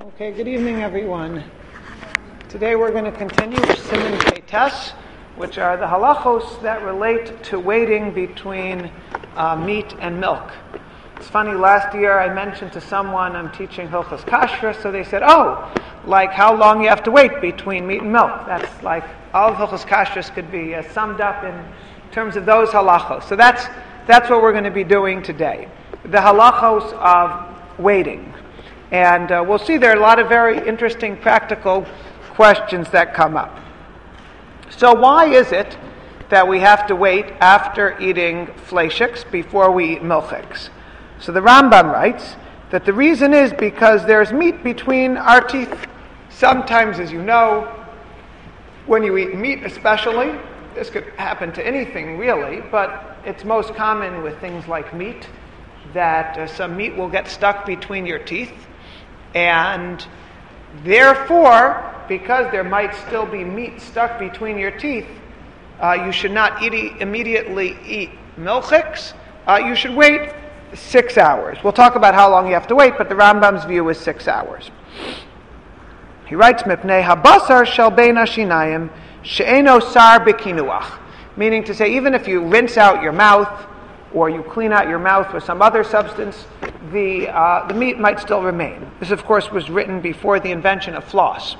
Okay, good evening, everyone. Today we're going to continue with Siman Peites, which are the halachos that relate to waiting between meat and milk. It's funny, last year I mentioned to someone I'm teaching Hilchos Kashrus, so they said, like how long you have to wait between meat and milk. That's like, all of Hilchos Kashrus could be summed up in terms of those halachos. So that's what we're going to be doing today. The halachos of waiting. And we'll see there are a lot of very interesting practical questions that come up. So why is it that we have to wait after eating fleishiks before we eat milchiks? So the Rambam writes that the reason is because there's meat between our teeth. Sometimes, as you know, when you eat meat especially, this could happen to anything really, but it's most common with things like meat, that some meat will get stuck between your teeth. And therefore, because there might still be meat stuck between your teeth, you should not immediately eat milchiks. You should wait 6 hours. We'll talk about how long you have to wait, but the Rambam's view is 6 hours. He writes, Mipnei habasar shel bein hashinayim she'eno sar b'kinuach, meaning to say, even if you rinse out your mouth or you clean out your mouth with some other substance, the meat might still remain. This, of course, was written before the invention of floss.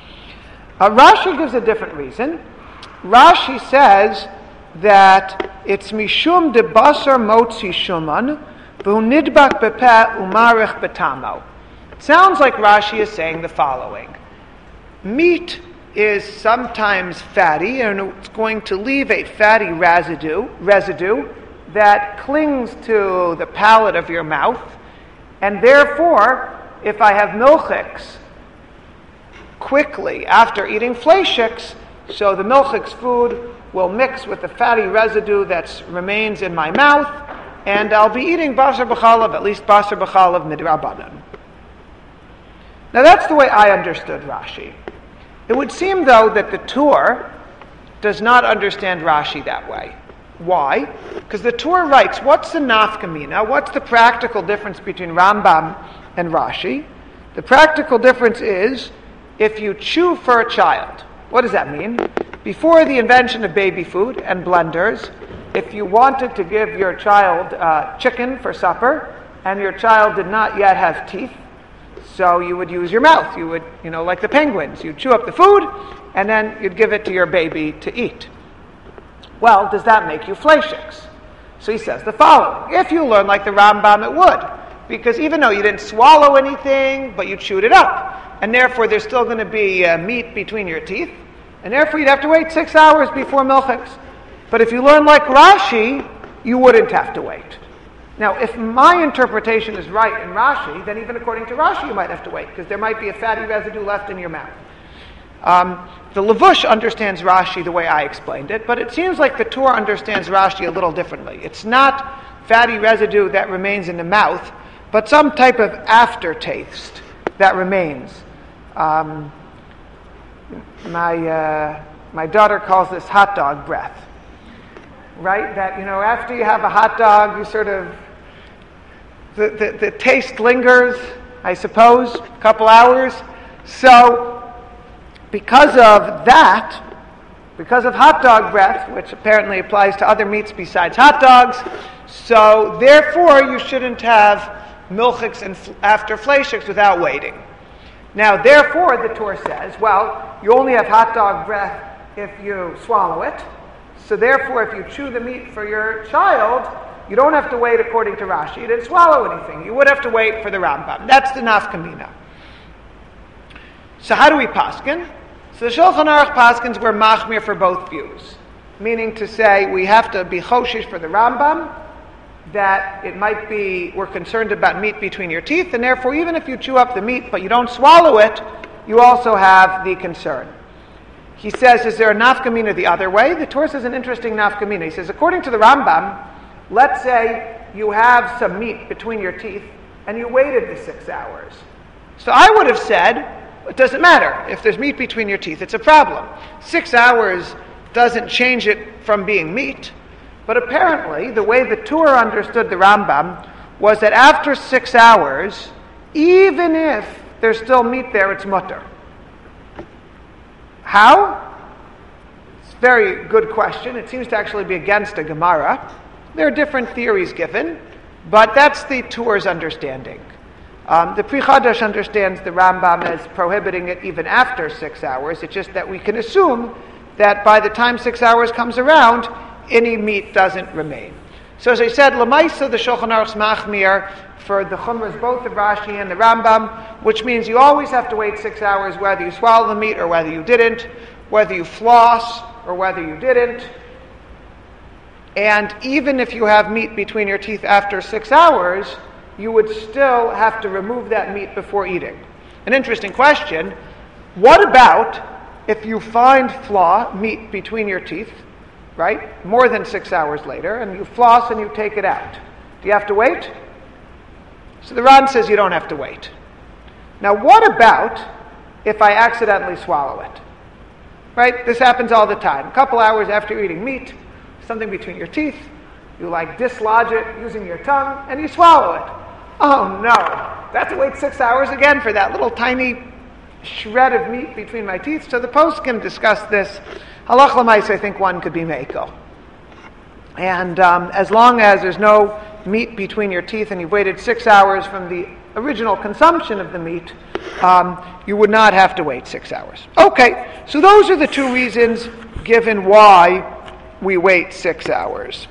Rashi gives a different reason. Rashi says that it's mishum de basar motzi shuman v'hu nidbak bepeh umarich betamo. It sounds like Rashi is saying the following. Meat is sometimes fatty, and it's going to leave a fatty residue that clings to the palate of your mouth, and therefore, if I have milchiks quickly after eating fleishiks, so the milchiks food will mix with the fatty residue that remains in my mouth, and I'll be eating basar b'chalav, at least basar b'chalav midrabanan. Now that's the way I understood Rashi. It would seem, though, that the Tur does not understand Rashi that way. Why? Because the Tur writes, what's the nafkamina? What's the practical difference between Rambam and Rashi? The practical difference is if you chew for a child. What does that mean? Before the invention of baby food and blenders, if you wanted to give your child chicken for supper and your child did not yet have teeth, so you would use your mouth. You would, like the penguins, you'd chew up the food and then you'd give it to your baby to eat. Well, does that make you fleishiks? So he says the following. If you learn like the Rambam, it would. Because even though you didn't swallow anything, but you chewed it up, and therefore there's still going to be meat between your teeth, and therefore you'd have to wait 6 hours before milchiks. But if you learn like Rashi, you wouldn't have to wait. Now, if my interpretation is right in Rashi, then even according to Rashi you might have to wait, because there might be a fatty residue left in your mouth. The Levush understands Rashi the way I explained it, but it seems like the Tur understands Rashi a little differently. It's not fatty residue that remains in the mouth, but some type of aftertaste that remains. My daughter calls this hot dog breath. Right? That, after you have a hot dog, you sort of, the taste lingers, I suppose, a couple hours. So, because of that, because of hot dog breath, which apparently applies to other meats besides hot dogs, so therefore you shouldn't have milchiks and after fleishiks without waiting. Now, therefore, the Torah says, well, you only have hot dog breath if you swallow it. So therefore, if you chew the meat for your child, you don't have to wait according to Rashi. You didn't swallow anything. You would have to wait for the Rambam. That's the nafkamina. So how do we paskin? So the Shulchan Aruch paskins were machmir for both views. Meaning to say, we have to be choshish for the Rambam, that it might be, we're concerned about meat between your teeth, and therefore even if you chew up the meat but you don't swallow it, you also have the concern. He says, is there a nafkamina the other way? The Torah says an interesting nafkamina. He says, according to the Rambam, let's say you have some meat between your teeth and you waited the 6 hours. So I would have said, it doesn't matter. If there's meat between your teeth, it's a problem. 6 hours doesn't change it from being meat. But apparently, the way the Torah understood the Rambam was that after 6 hours, even if there's still meat there, it's mutter. How? It's a very good question. It seems to actually be against a Gemara. There are different theories given, but that's the Tur's understanding. The Pri Chadash understands the Rambam as prohibiting it even after 6 hours. It's just that we can assume that by the time 6 hours comes around, any meat doesn't remain. So as I said, Lamaisa, the Shulchan Aruch's machmir for the Chumras, both the Rashi and the Rambam, which means you always have to wait 6 hours whether you swallow the meat or whether you didn't, whether you floss or whether you didn't. And even if you have meat between your teeth after 6 hours, you would still have to remove that meat before eating. An interesting question. What about if you find meat between your teeth, right, more than 6 hours later, and you floss and you take it out? Do you have to wait? So the Ran says you don't have to wait. Now what about if I accidentally swallow it? Right? This happens all the time. A couple hours after you're eating meat, something between your teeth, you dislodge it using your tongue, and you swallow it. Oh no, I have to wait 6 hours again for that little tiny shred of meat between my teeth. So the post can discuss this. Halach l'maisa, I think one could be meiko. And as long as there's no meat between your teeth and you've waited 6 hours from the original consumption of the meat, you would not have to wait 6 hours. Okay, so those are the two reasons given why we wait 6 hours.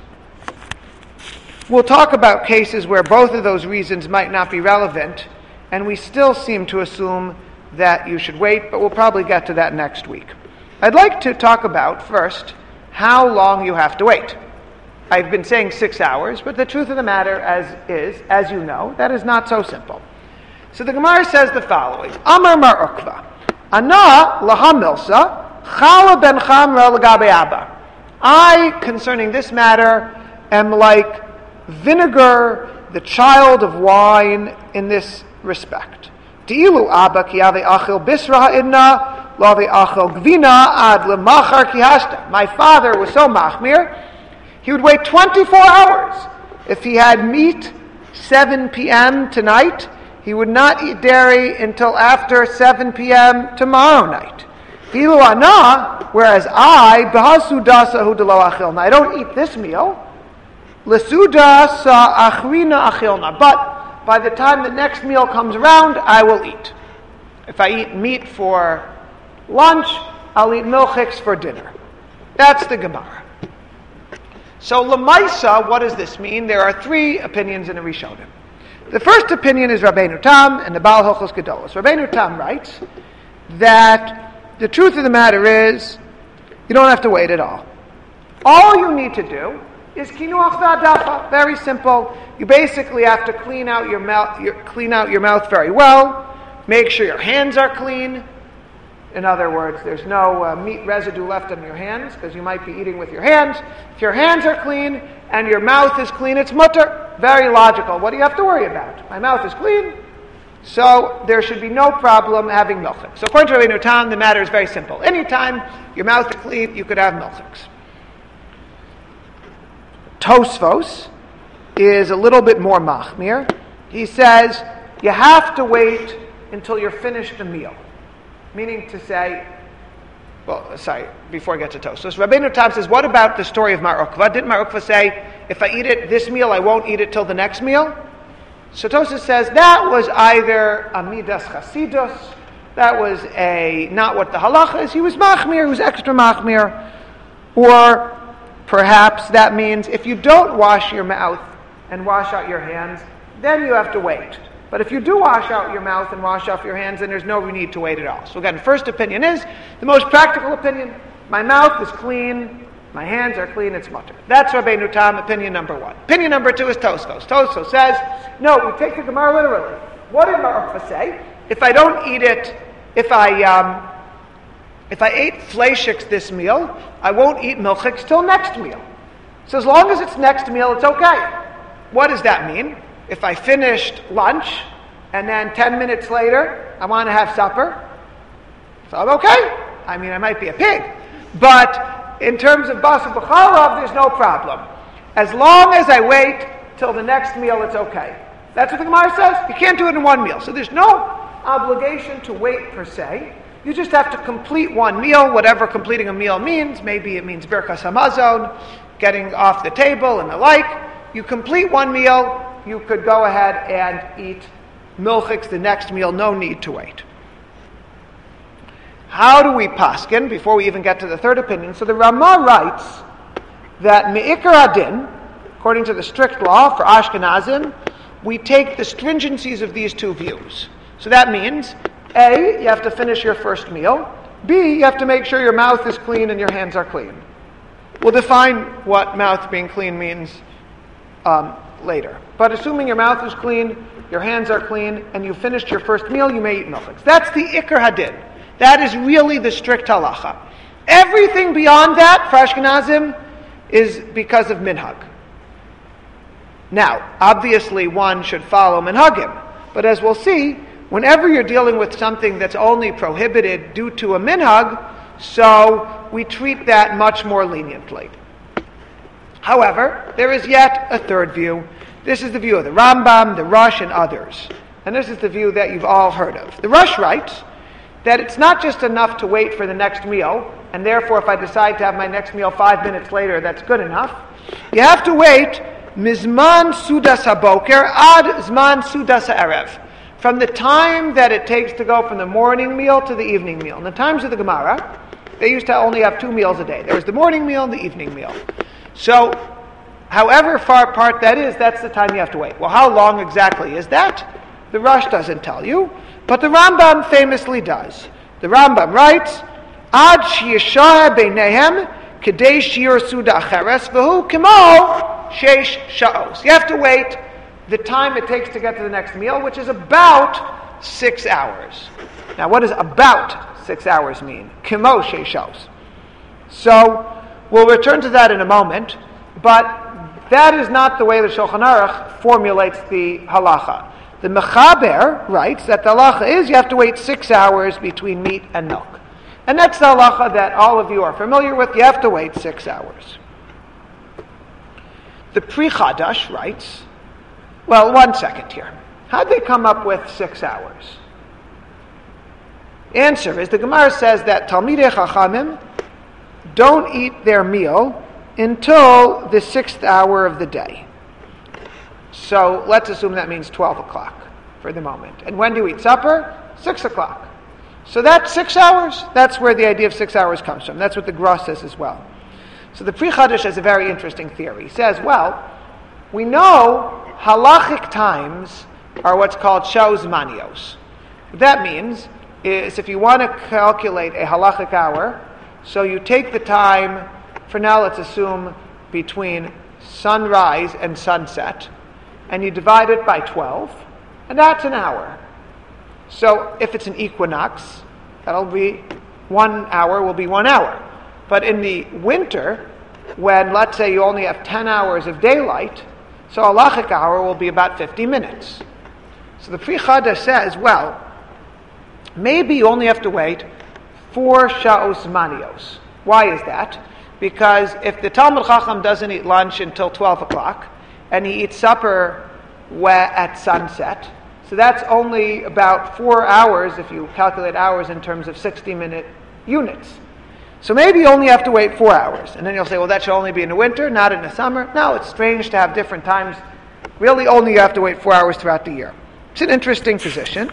We'll talk about cases where both of those reasons might not be relevant, and we still seem to assume that you should wait, but we'll probably get to that next week. I'd like to talk about, first, how long you have to wait. I've been saying 6 hours, but the truth of the matter as you know, that is not so simple. So the Gemara says the following. Amar Mar Ukva, Ana laha milsa, chala ben chamra l'gabe abba. I, concerning this matter, am like vinegar, the child of wine, in this respect. Di'ilu abba ki ave achil bisra ha'idna, lo ave achil gvina ad lemachar ki hashta. My father was so machmir, he would wait 24 hours. If he had meat 7 p.m. tonight, he would not eat dairy until after 7 p.m. tomorrow night. Di'ilu ana, whereas I, b'hasu dasa hu delo achilna, I don't eat this meal. L'suda sa achrina achilna. But by the time the next meal comes around, I will eat. If I eat meat for lunch, I'll eat milchiks for dinner. That's the Gemara. So Lamaisa, what does this mean? There are 3 opinions in the Rishonim. The first opinion is Rabbeinu Tam and the Baal Hilchos Gedolos. Rabbeinu Tam writes that the truth of the matter is you don't have to wait at all. All you need to do is kinuach v'adacha. Very simple. You basically have to clean out your mouth very well. Make sure your hands are clean. In other words, there's no meat residue left on your hands because you might be eating with your hands. If your hands are clean and your mouth is clean, it's mutter. Very logical. What do you have to worry about? My mouth is clean, so there should be no problem having milchiks. So according to Rabbeinu Tam, the matter is very simple. Anytime your mouth is clean, you could have milchiks. Tosfos is a little bit more machmir. He says you have to wait until you're finished the meal. Meaning to say, before I get to Tosfos, Rabbeinu Tam says, what about the story of Mar Ukva? Didn't Mar Ukva say, if I eat it this meal, I won't eat it till the next meal? So Tosfos says, that was either a midas chasidus, that was not what the halacha is. He was machmir, he was extra machmir. Or perhaps that means if you don't wash your mouth and wash out your hands, then you have to wait. But if you do wash out your mouth and wash off your hands, then there's no need to wait at all. So again, first opinion is, the most practical opinion, my mouth is clean, my hands are clean, it's mutter. That's Rabbeinu Tam, opinion number 1. Opinion number 2 is Tosfos. Tosfos says, no, we take the Gemara literally. What did Mar Ukva say? If I don't eat it, if I ate fleishiks this meal, I won't eat milchiks till next meal. So as long as it's next meal, it's okay. What does that mean? If I finished lunch and then 10 minutes later I want to have supper, so I'm okay. I mean, I might be a pig. But in terms of basar b'chalav, there's no problem. As long as I wait till the next meal, it's okay. That's what the Gemara says. You can't do it in one meal. So there's no obligation to wait per se. You just have to complete one meal, whatever completing a meal means. Maybe it means Birkas Hamazon, getting off the table and the like. You complete one meal, you could go ahead and eat milchiks the next meal, no need to wait. How do we paskin, before we even get to the third opinion? So the Ramah writes that me'ikar adin, according to the strict law for Ashkenazim, we take the stringencies of these two views. So that means, A, you have to finish your first meal. B, you have to make sure your mouth is clean and your hands are clean. We'll define what mouth being clean means later. But assuming your mouth is clean, your hands are clean, and you finished your first meal, you may eat milchiks. That's the Ikar Hadin. That is really the strict halacha. Everything beyond that, for Ashkenazim, is because of minhag. Now, obviously one should follow minhagim. But as we'll see, whenever you're dealing with something that's only prohibited due to a minhag, so we treat that much more leniently. However, there is yet a third view. This is the view of the Rambam, the Rosh, and others. And this is the view that you've all heard of. The Rosh writes that it's not just enough to wait for the next meal, and therefore if I decide to have my next meal 5 minutes later, that's good enough. You have to wait mizman sudas haboker ad zman sudas ha'erev, from the time that it takes to go from the morning meal to the evening meal. In the times of the Gemara, they used to only have 2 meals a day. There was the morning meal and the evening meal. So, however far apart that is, that's the time you have to wait. Well, how long exactly is that? The Rosh doesn't tell you, but the Rambam famously does. The Rambam writes, Ad sheyeshah beinehem kedei shir suda acheres v'hu kimo sheish sha'os. You have to wait the time it takes to get to the next meal, which is about 6 hours. Now, what does about 6 hours mean? Kimo sheish sha'os. So, we'll return to that in a moment, but that is not the way the Shulchan Aruch formulates the halacha. The Mechaber writes that the halacha is you have to wait 6 hours between meat and milk. And that's the halacha that all of you are familiar with. You have to wait 6 hours. The Pri Chadash writes, well, 1 second here. How'd they come up with 6 hours? Answer is, the Gemara says that Talmidei Chachamim don't eat their meal until the 6th hour of the day. So let's assume that means 12 o'clock for the moment. And when do you eat supper? 6 o'clock. So that's 6 hours. That's where the idea of 6 hours comes from. That's what the Gra says as well. So the Pri Chadash has a very interesting theory. He says, well, we know halachic times are what's called shaos manios. What that means is if you want to calculate a halachic hour, so you take the time, for now let's assume between sunrise and sunset, and you divide it by 12, and that's an hour. So if it's an equinox, that'll be 1 hour will be 1 hour. But in the winter, when let's say you only have 10 hours of daylight, so a halachic hour will be about 50 minutes. So the Pri Chadash says, well, maybe you only have to wait 4 shaos manios. Why is that? Because if the Talmud Chacham doesn't eat lunch until 12 o'clock, and he eats supper at sunset, so that's only about 4 hours if you calculate hours in terms of 60-minute units. So maybe you only have to wait 4 hours. And then you'll say, well, that should only be in the winter, not in the summer. No, it's strange to have different times. Really, only you have to wait 4 hours throughout the year. It's an interesting position.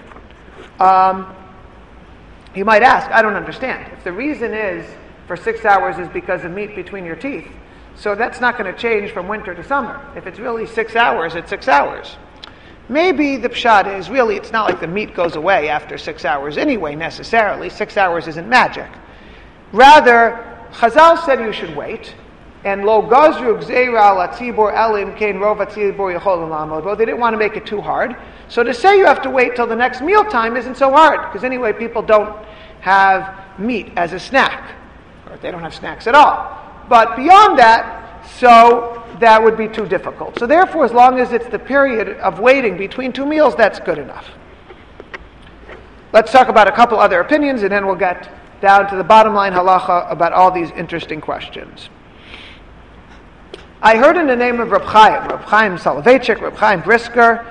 You might ask, I don't understand. If the reason is for 6 hours is because of meat between your teeth, so that's not going to change from winter to summer. If it's really 6 hours, it's 6 hours. Maybe the pshat is really, it's not like the meat goes away after 6 hours anyway, necessarily. 6 hours isn't magic. Rather, Chazal said you should wait, and lo gazru gzeira la tzibor elim kein rov tzibor yachol lamod. Well, they didn't want to make it too hard. So to say you have to wait till the next mealtime isn't so hard, because anyway, people don't have meat as a snack, or they don't have snacks at all. But beyond that, so that would be too difficult. So therefore, as long as it's the period of waiting between 2 meals, that's good enough. Let's talk about a couple other opinions, and then we'll get down to the bottom line halacha about all these interesting questions. I heard in the name of Reb Chaim Soloveitchik, Reb Chaim Brisker,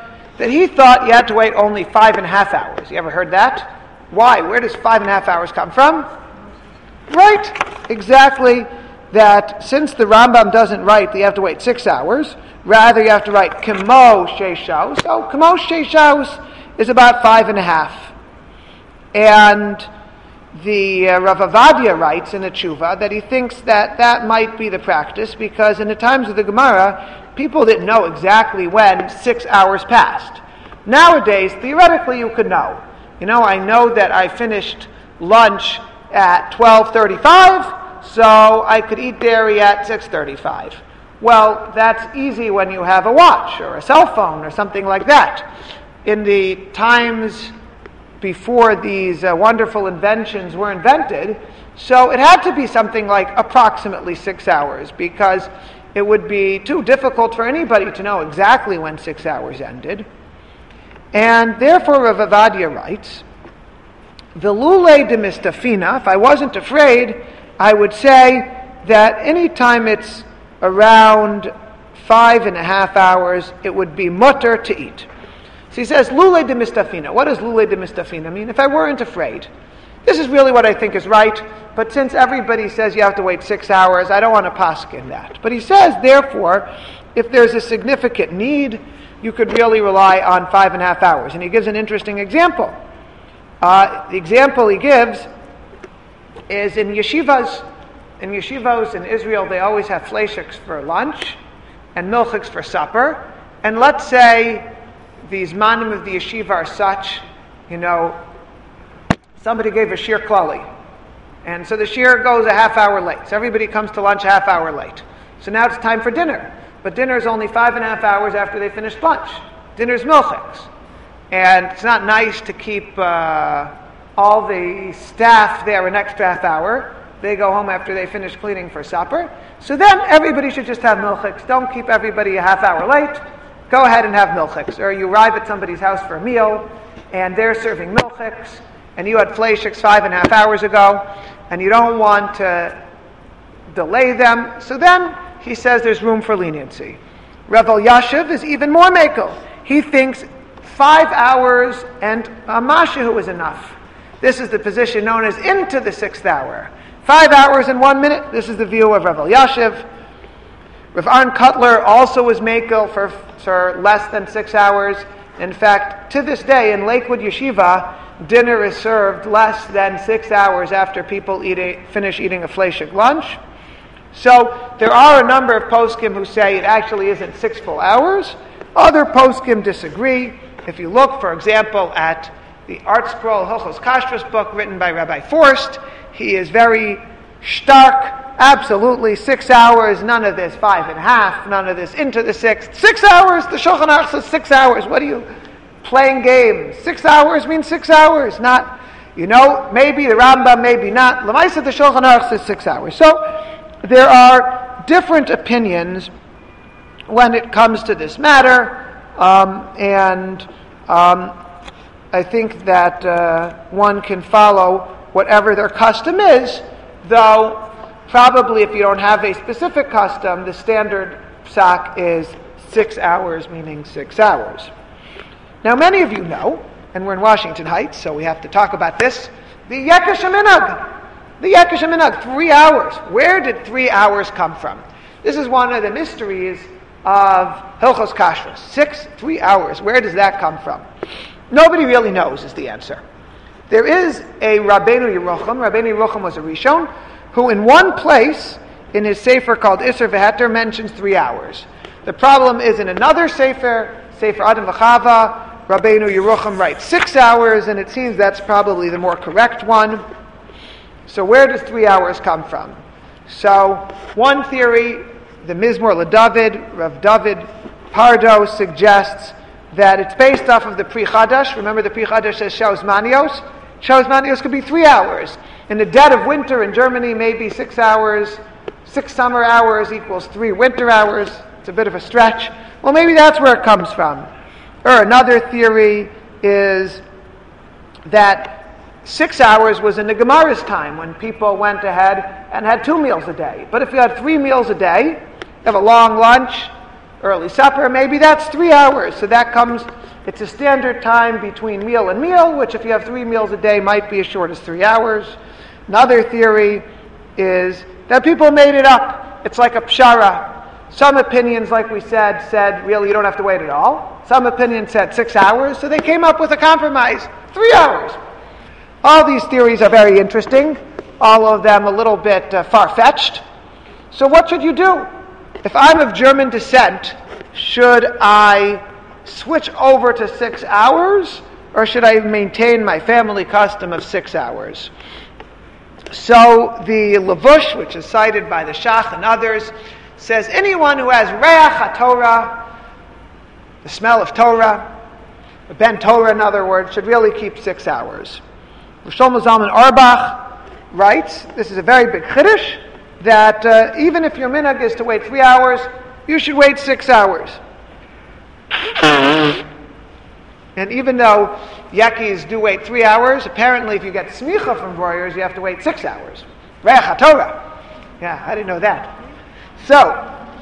that he thought you had to wait only 5.5 hours. You ever heard that? Why? Where does 5.5 hours come from? Right, exactly. That since the Rambam doesn't write that you have to wait 6 hours, rather you have to write Kimo Sheishaus. So Kimo Sheishaus is about 5.5. And the Rav Avadia writes in the Tshuva that he thinks that that might be the practice because in the times of the Gemara, people didn't know exactly when 6 hours passed. Nowadays, theoretically, you could know. You know, I know that I finished lunch at 12:35, so I could eat dairy at 6:35. Well, that's easy when you have a watch or a cell phone or something like that. In the times before these wonderful inventions were invented, so it had to be something like approximately 6 hours because it would be too difficult for anybody to know exactly when 6 hours ended. And therefore Rav Avadia writes, Velule de mistafina, if I wasn't afraid, I would say that any time it's around 5.5 hours, it would be mutter to eat. So he says, Lule de mistafina. What does Lule de mistafina mean? If I weren't afraid. This is really what I think is right, but since everybody says you have to wait 6 hours, I don't want to paskin that. But he says, therefore, if there's a significant need, you could really rely on 5.5 hours. And he gives an interesting example. The example he gives is in yeshivas. In yeshivos in Israel, they always have fleishiks for lunch and milchiks for supper. And let's say these manim of the yeshiva are such, somebody gave a shir klali. And so the shir goes a half hour late. So everybody comes to lunch a half hour late. So now it's time for dinner. But dinner is only 5.5 hours after they finished lunch. Dinner's milchiks. And it's not nice to keep all the staff there an extra half hour. They go home after they finish cleaning for supper. So then everybody should just have milchiks. Don't keep everybody a half hour late. Go ahead and have milchiks. Or you arrive at somebody's house for a meal, and they're serving milchiks, and you had fleishiks 5.5 hours ago, and you don't want to delay them. So then he says there's room for leniency. Rav Elyashiv is even more makel. He thinks 5 hours and a mashahu is enough. This is the position known as into the 6th hour. 5 hours and 1 minute. This is the view of Rav Elyashiv. Rav Aaron Kotler also was makel for less than 6 hours. In fact, to this day in Lakewood Yeshiva, dinner is served less than 6 hours after people finish eating a fleishik lunch. So there are a number of poskim who say it actually isn't 6 full hours. Other poskim disagree. If you look, for example, at the Art Scroll Hilchos Kashrus book written by Rabbi Forst, he is very stark. Absolutely 6 hours, none of this 5.5, none of this into the 6th. 6 hours, the Shulchan Aruch says 6 hours. What are you playing games? 6 hours means 6 hours, not, maybe the Rambam, maybe not. L'maisa, the Shulchan Aruch says 6 hours. So there are different opinions when it comes to this matter, and I think that one can follow whatever their custom is, though probably if you don't have a specific custom, the standard psak is 6 hours, meaning 6 hours. Now many of you know, and we're in Washington Heights, so we have to talk about this, the Yekesh HaMinhag. The Yekesh HaMinhag, 3 hours. Where did 3 hours come from? This is one of the mysteries of Hilchos Kashrus. 3 hours. Where does that come from? Nobody really knows is the answer. There is a Rabbeinu Yerucham. Rabbeinu Yerucham was a Rishon, who in one place in his sefer called Isser V'Heter mentions 3 hours. The problem is in another sefer Adam V'Chava, Rabbeinu Yerucham writes 6 hours, and it seems that's probably the more correct one. So where does 3 hours come from? So one theory, the Mizmor LeDavid, Rav David Pardo suggests that it's based off of the Pri Chadash. Remember the Pri Chadash says Shaus Manios? Shaus Manios could be 3 hours. In the dead of winter in Germany, maybe 6 hours, 6 summer hours equals 3 winter hours. It's a bit of a stretch. Well, maybe that's where it comes from. Or another theory is that 6 hours was in the Gemara's time when people went ahead and had 2 meals a day. But if you had 3 meals a day, you have a long lunch, early supper, maybe that's 3 hours. So that comes It's a standard time between meal and meal, which if you have 3 meals a day might be as short as 3 hours. Another theory is that people made it up. It's like a pshara. Some opinions, like we said really you don't have to wait at all. Some opinions said 6 hours, so they came up with a compromise, 3 hours. All these theories are very interesting, all of them a little bit far-fetched. So what should you do? If I'm of German descent, should I switch over to 6 hours, or should I maintain my family custom of 6 hours? So the Levush, which is cited by the Shach and others, says anyone who has Reach HaTorah, the smell of Torah, Ben Torah in other words, should really keep 6 hours. Shlomo Zalman Auerbach writes, this is a very big chiddush, that even if your minhag is to wait 3 hours, you should wait 6 hours. And even though Yakis do wait 3 hours, apparently if you get smicha from Breuers, you have to wait 6 hours. Reach HaTorah. Yeah, I didn't know that. So,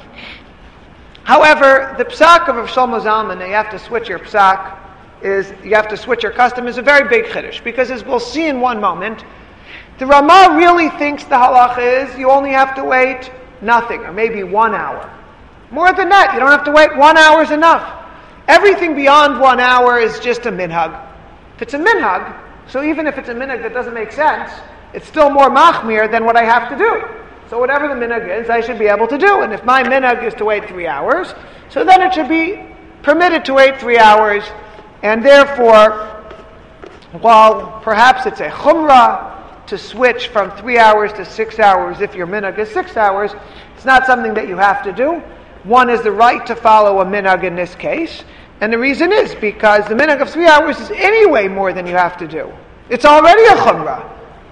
however, the psak of Shlomo Zalman, that you have to switch your psak, you have to switch your custom, is a very big chiddush, because as we'll see in one moment, the Ramah really thinks the halacha is you only have to wait nothing, or maybe 1 hour. More than that, you don't have to wait. 1 hour is enough. Everything beyond 1 hour is just a minhag. If it's a minhag, so even if it's a minhag that doesn't make sense, it's still more machmir than what I have to do. So whatever the minhag is, I should be able to do. And if my minhag is to wait 3 hours, so then it should be permitted to wait 3 hours. And therefore, while perhaps it's a chumrah to switch from 3 hours to 6 hours if your minhag is 6 hours, it's not something that you have to do. One is the right to follow a minhag in this case. And the reason is because the minhag of 3 hours is anyway more than you have to do. It's already a chumrah.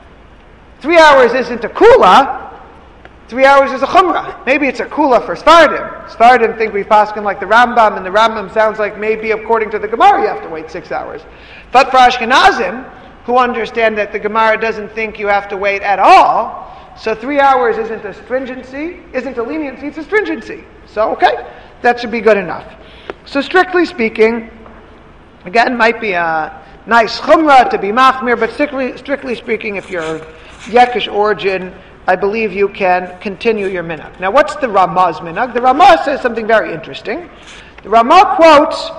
3 hours isn't a kula. 3 hours is a chumrah. Maybe it's a kula for Sfardim. Sfardim think we paskin like the Rambam, and the Rambam sounds like maybe according to the Gemara you have to wait 6 hours. But for Ashkenazim, who understand that the Gemara doesn't think you have to wait at all, so 3 hours isn't a stringency, isn't a leniency, it's a stringency. So, okay, that should be good enough. So strictly speaking, again, might be a nice chumrah to be machmir, but strictly speaking, if you're Yekish origin, I believe you can continue your minhag. Now, what's the Ramah's minhag? The Ramah says something very interesting. The Ramah quotes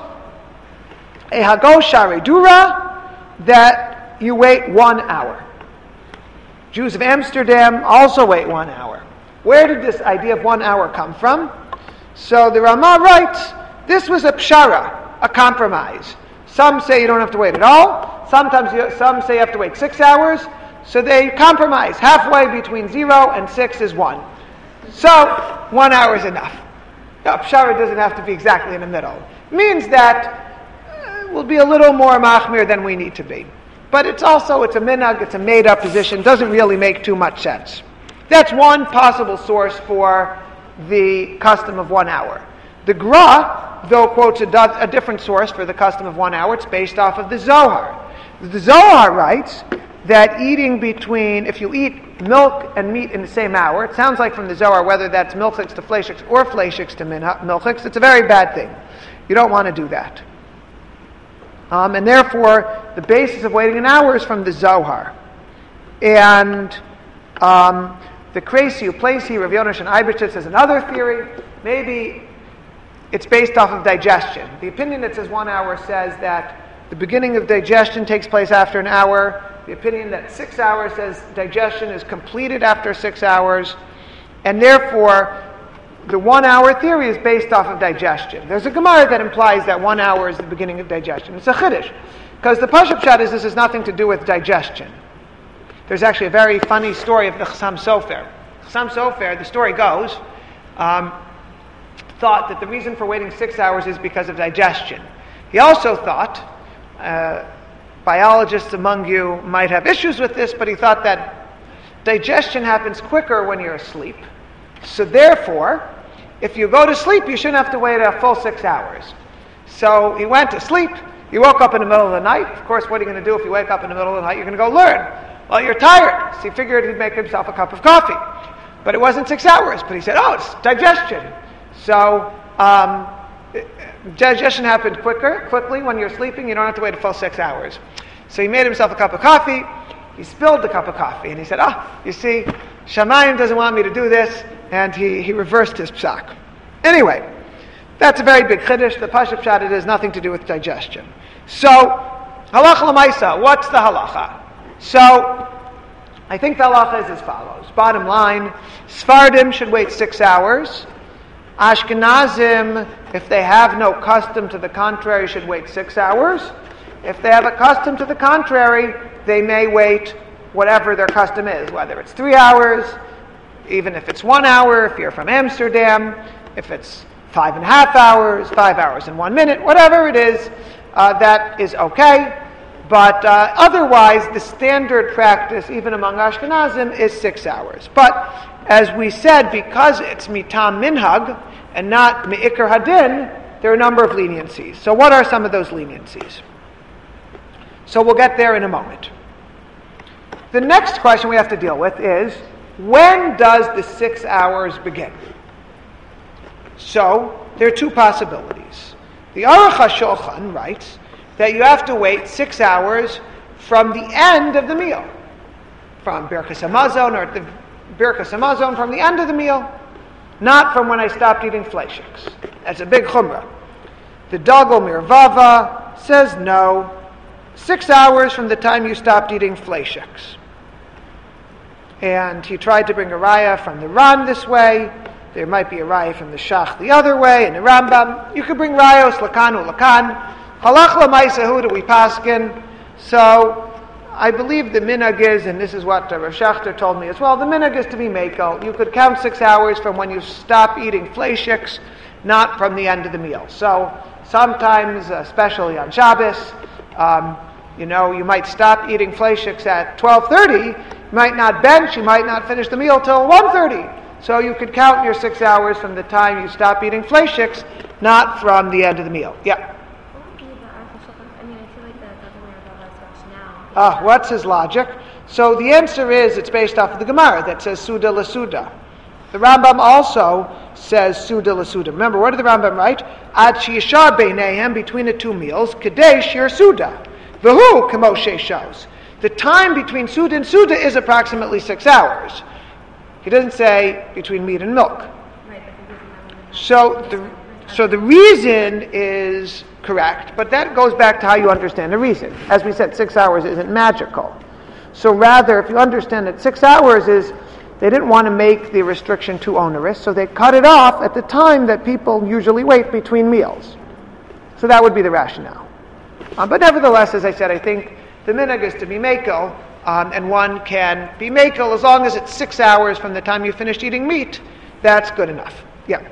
a Hagosh Sharedura that you wait 1 hour. Jews of Amsterdam also wait 1 hour. Where did this idea of 1 hour come from? So the Ramah writes, this was a pshara, a compromise. Some say you don't have to wait at all. Some say you have to wait 6 hours. So they compromise. Halfway between 0 and 6 is 1. So 1 hour is enough. No, pshara doesn't have to be exactly in the middle. It means that we'll be a little more machmir than we need to be. But it's a minhag, it's a made-up position, doesn't really make too much sense. That's one possible source for the custom of 1 hour. The Gra, though, quotes a different source for the custom of 1 hour. It's based off of the Zohar. The Zohar writes that if you eat milk and meat in the same hour, it sounds like from the Zohar, whether that's milchiks to fleishiks or fleishiks to milchiks, it's a very bad thing. You don't want to do that. And therefore, the basis of waiting an hour is from the Zohar. And the Kresi who plays here, Rav Yonash and Eibishter, says another theory. Maybe it's based off of digestion. The opinion that says 1 hour says that the beginning of digestion takes place after an hour. The opinion that 6 hours says digestion is completed after 6 hours. And therefore, the 1 hour theory is based off of digestion. There's a Gemara that implies that 1 hour is the beginning of digestion. It's a chiddush. Because the Pashup Pshat is this has nothing to do with digestion. There's actually a very funny story of the Chassam Sofer. Chassam Sofer, the story goes, thought that the reason for waiting 6 hours is because of digestion. He also thought, biologists among you might have issues with this, but he thought that digestion happens quicker when you're asleep. So therefore, if you go to sleep, you shouldn't have to wait a full 6 hours. So he went to sleep. He woke up in the middle of the night. Of course, what are you going to do if you wake up in the middle of the night? You're going to go learn. Well, you're tired. So he figured he'd make himself a cup of coffee. But it wasn't 6 hours. But he said, it's digestion. So Digestion happens quickly when you're sleeping. You don't have to wait a full 6 hours. So he made himself a cup of coffee. He spilled the cup of coffee, and he said, you see, Shamayim doesn't want me to do this, and he reversed his psak. Anyway, that's a very big chiddush. The Pashup Pshat, it has nothing to do with digestion. So, halacha l'maisa, what's the halacha? So, I think the halacha is as follows. Bottom line, Sfardim should wait 6 hours. Ashkenazim, if they have no custom to the contrary, should wait 6 hours. If they have a custom to the contrary, they may wait whatever their custom is, whether it's 3 hours, even if it's 1 hour, if you're from Amsterdam, if it's 5.5 hours, 5 hours and 1 minute, whatever it is, that is okay. But otherwise, the standard practice, even among Ashkenazim, is 6 hours. But as we said, because it's mitam minhag and not me'ikar hadin, there are a number of leniencies. So what are some of those leniencies? So we'll get there in a moment. The next question we have to deal with is, when does the 6 hours begin? So there are two possibilities. The Aruch HaShulchan writes that you have to wait 6 hours from the end of the meal, from Birkas Hamazon, or the Birkas Hamazon from the end of the meal, not from when I stopped eating fleishiks. That's a big chumrah. The Dagel Mirvava says no, 6 hours from the time you stopped eating fleishiks. And he tried to bring a raya from the Ran this way. There might be a raya from the Shach the other way, and the Rambam. You could bring rayos lakan ulakan. Halach l'maisa, who do we paskin? So I believe the minhag is, and this is what Rav Shachter told me as well, the minhag is to be mekel. You could count 6 hours from when you stop eating fleishiks, not from the end of the meal. So sometimes, especially on Shabbos, you might stop eating fleishiks at 12:30. You might not bench. You might not finish the meal till 1:30. So you could count your 6 hours from the time you stop eating fleishiks, not from the end of the meal. Yeah. What's his logic? So the answer is it's based off of the Gemara that says Suda la Suda. The Rambam also says Suda la Suda. Remember, what did the Rambam write? Ad sheyashar beinehem, between the two meals, Kadei shir Suda. V'hu k'moshe shows. The time between Suda and Suda is approximately 6 hours. He doesn't say between meat and milk. So the reason is correct, but that goes back to how you understand the reason. As we said, 6 hours isn't magical. So rather, if you understand that 6 hours is, they didn't want to make the restriction too onerous, so they cut it off at the time that people usually wait between meals. So that would be the rationale. But nevertheless, as I said, I think the minhag is to be mekel, and one can be mekel as long as it's 6 hours from the time you finished eating meat. That's good enough. Yeah.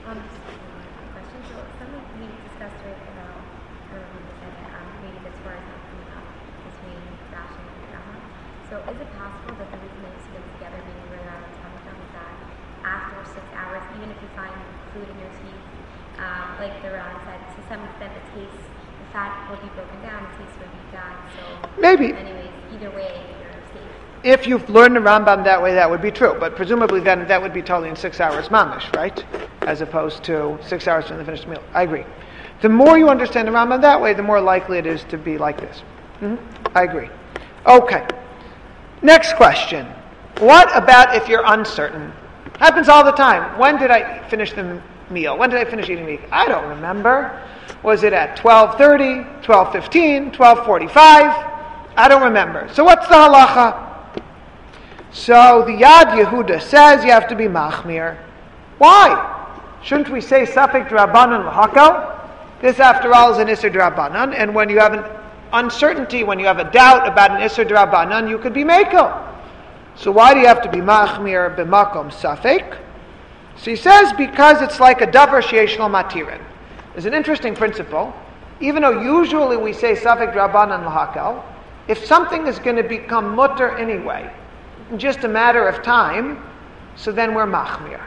Maybe. Anyways, either way, you're safe. If you've learned the Rambam that way, that would be true. But presumably then that would be totally in 6 hours mamish, right? As opposed to 6 hours from the finished meal. I agree. The more you understand the Rambam that way, the more likely it is to be like this. I agree. Okay. Next question. What about if you're uncertain? Happens all the time. When did I finish the meal? When did I finish eating meat? I don't remember. Was it at 12:30, 12:15, 12:45? I don't remember. So what's the halacha? So the Yad Yehuda says you have to be machmir. Why? Shouldn't we say Safek Drabanan l'hakel? This, after all, is an Isser Drabanan, and when you have an uncertainty, when you have a doubt about an Isser Drabanan, you could be mekel. So why do you have to be machmir b'makom Safek? So he says because it's like a davar sheyesh lo matirin. There's an interesting principle. Even though usually we say Safek Drabanan l'hakel, if something is going to become mutter anyway, in just a matter of time, so then we're machmir.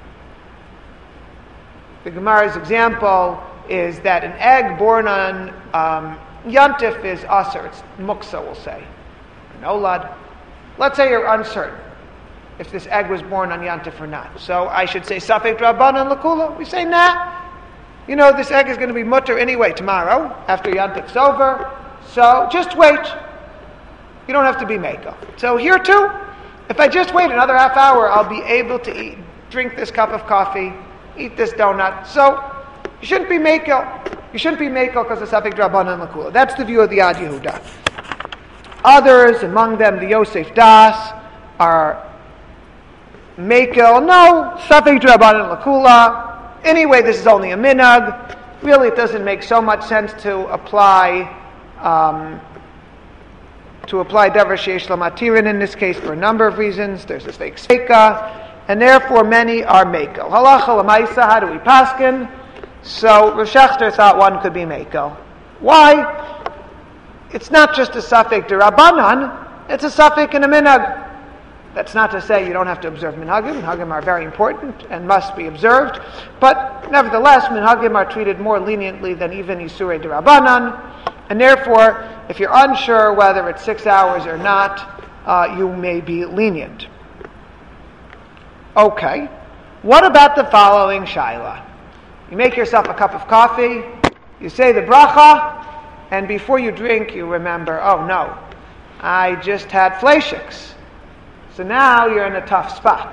The Gemara's example is that an egg born on Yantif is aser, it's muksa, we'll say. An olad. Let's say you're uncertain if this egg was born on Yantif or not. So I should say Safek Drabanan l'kula. We say nah. you know, this egg is going to be mutter anyway tomorrow, after Yantif's over, so just wait. You don't have to be Mekel. So here too, if I just wait another half hour, I'll be able to drink this cup of coffee, eat this donut. So you shouldn't be Mekel. You shouldn't be Mekel because of Safek Drabanan Lakula. That's the view of the Ad Yehuda. Others, among them the Yosef Das, are Mekel. No, Safek Drabanan Lakula. Anyway, this is only a minhag. Really, it doesn't make so much sense to apply Devar Sheish Lamatirin in this case for a number of reasons. There's this fake Sveika, and therefore many are Mekel. Halacha Lamaisa, how do we paskin? So Rav Shechter thought one could be Mekel. Why? It's not just a Safek Derabanan, it's a Safek and a minhag. That's not to say you don't have to observe minhagim. Minhagim are very important and must be observed. But nevertheless, minhagim are treated more leniently than even Isurei Derabanan. And therefore, if you're unsure whether it's 6 hours or not, you may be lenient. Okay. What about the following shaila? You make yourself a cup of coffee, you say the bracha, and before you drink, you remember, oh no, I just had fleishiks. So now you're in a tough spot.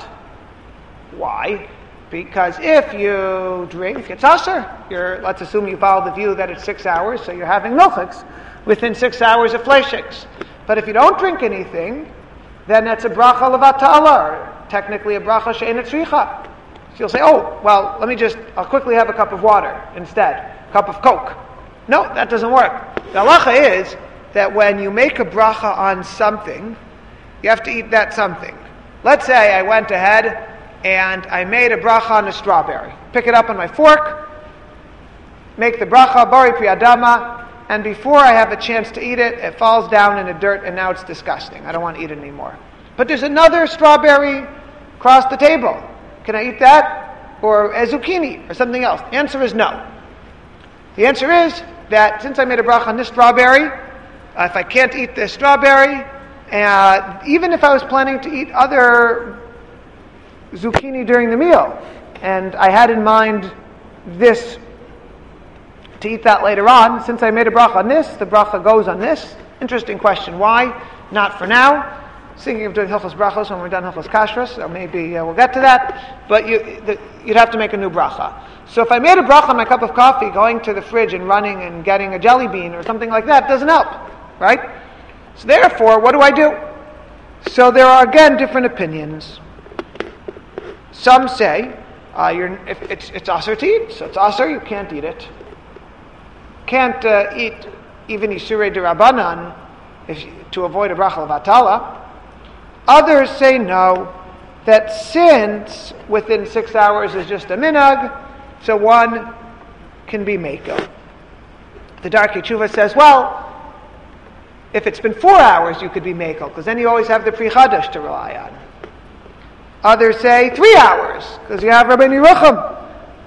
Why? Because if you drink, it's asur. Let's assume you follow the view that it's 6 hours, so you're having milchiks within 6 hours of fleishiks. But if you don't drink anything, then that's a bracha levatala, or technically a bracha she'ein tzricha. So you'll say, oh, well, I'll quickly have a cup of water instead, a cup of Coke. No, that doesn't work. The halacha is that when you make a bracha on something, you have to eat that something. Let's say I went ahead and I made a bracha on a strawberry. Pick it up on my fork, make the bracha, bari pri adama, and before I have a chance to eat it, it falls down in the dirt and now it's disgusting. I don't want to eat it anymore. But there's another strawberry across the table. Can I eat that? Or a zucchini or something else? The answer is no. The answer is that since I made a bracha on this strawberry, if I can't eat this strawberry, even if I was planning to eat other zucchini during the meal, and I had in mind this to eat that later on, since I made a bracha on this, the bracha goes on this. Interesting question. Why? Not for now. Thinking of doing Hilchos Brachos when we're done Hilchos Kashrus, so maybe we'll get to that. But you'd have to make a new bracha. So if I made a bracha on my cup of coffee, going to the fridge and running and getting a jelly bean or something like that doesn't help, right? So therefore, what do? So there are again different opinions. Some say if it's asur to eat, so it's asur, you can't eat it. Can't eat even isurei derabanan to avoid a bracha levatala. Others say no, that since within 6 hours is just a minhag, so one can be mekel. The Darkei Tshuva says, well, if it's been 4 hours, you could be mekel, because then you always have the Pri Chadash to rely on. Others say 3 hours, because you have Rabbeinu Yerucham.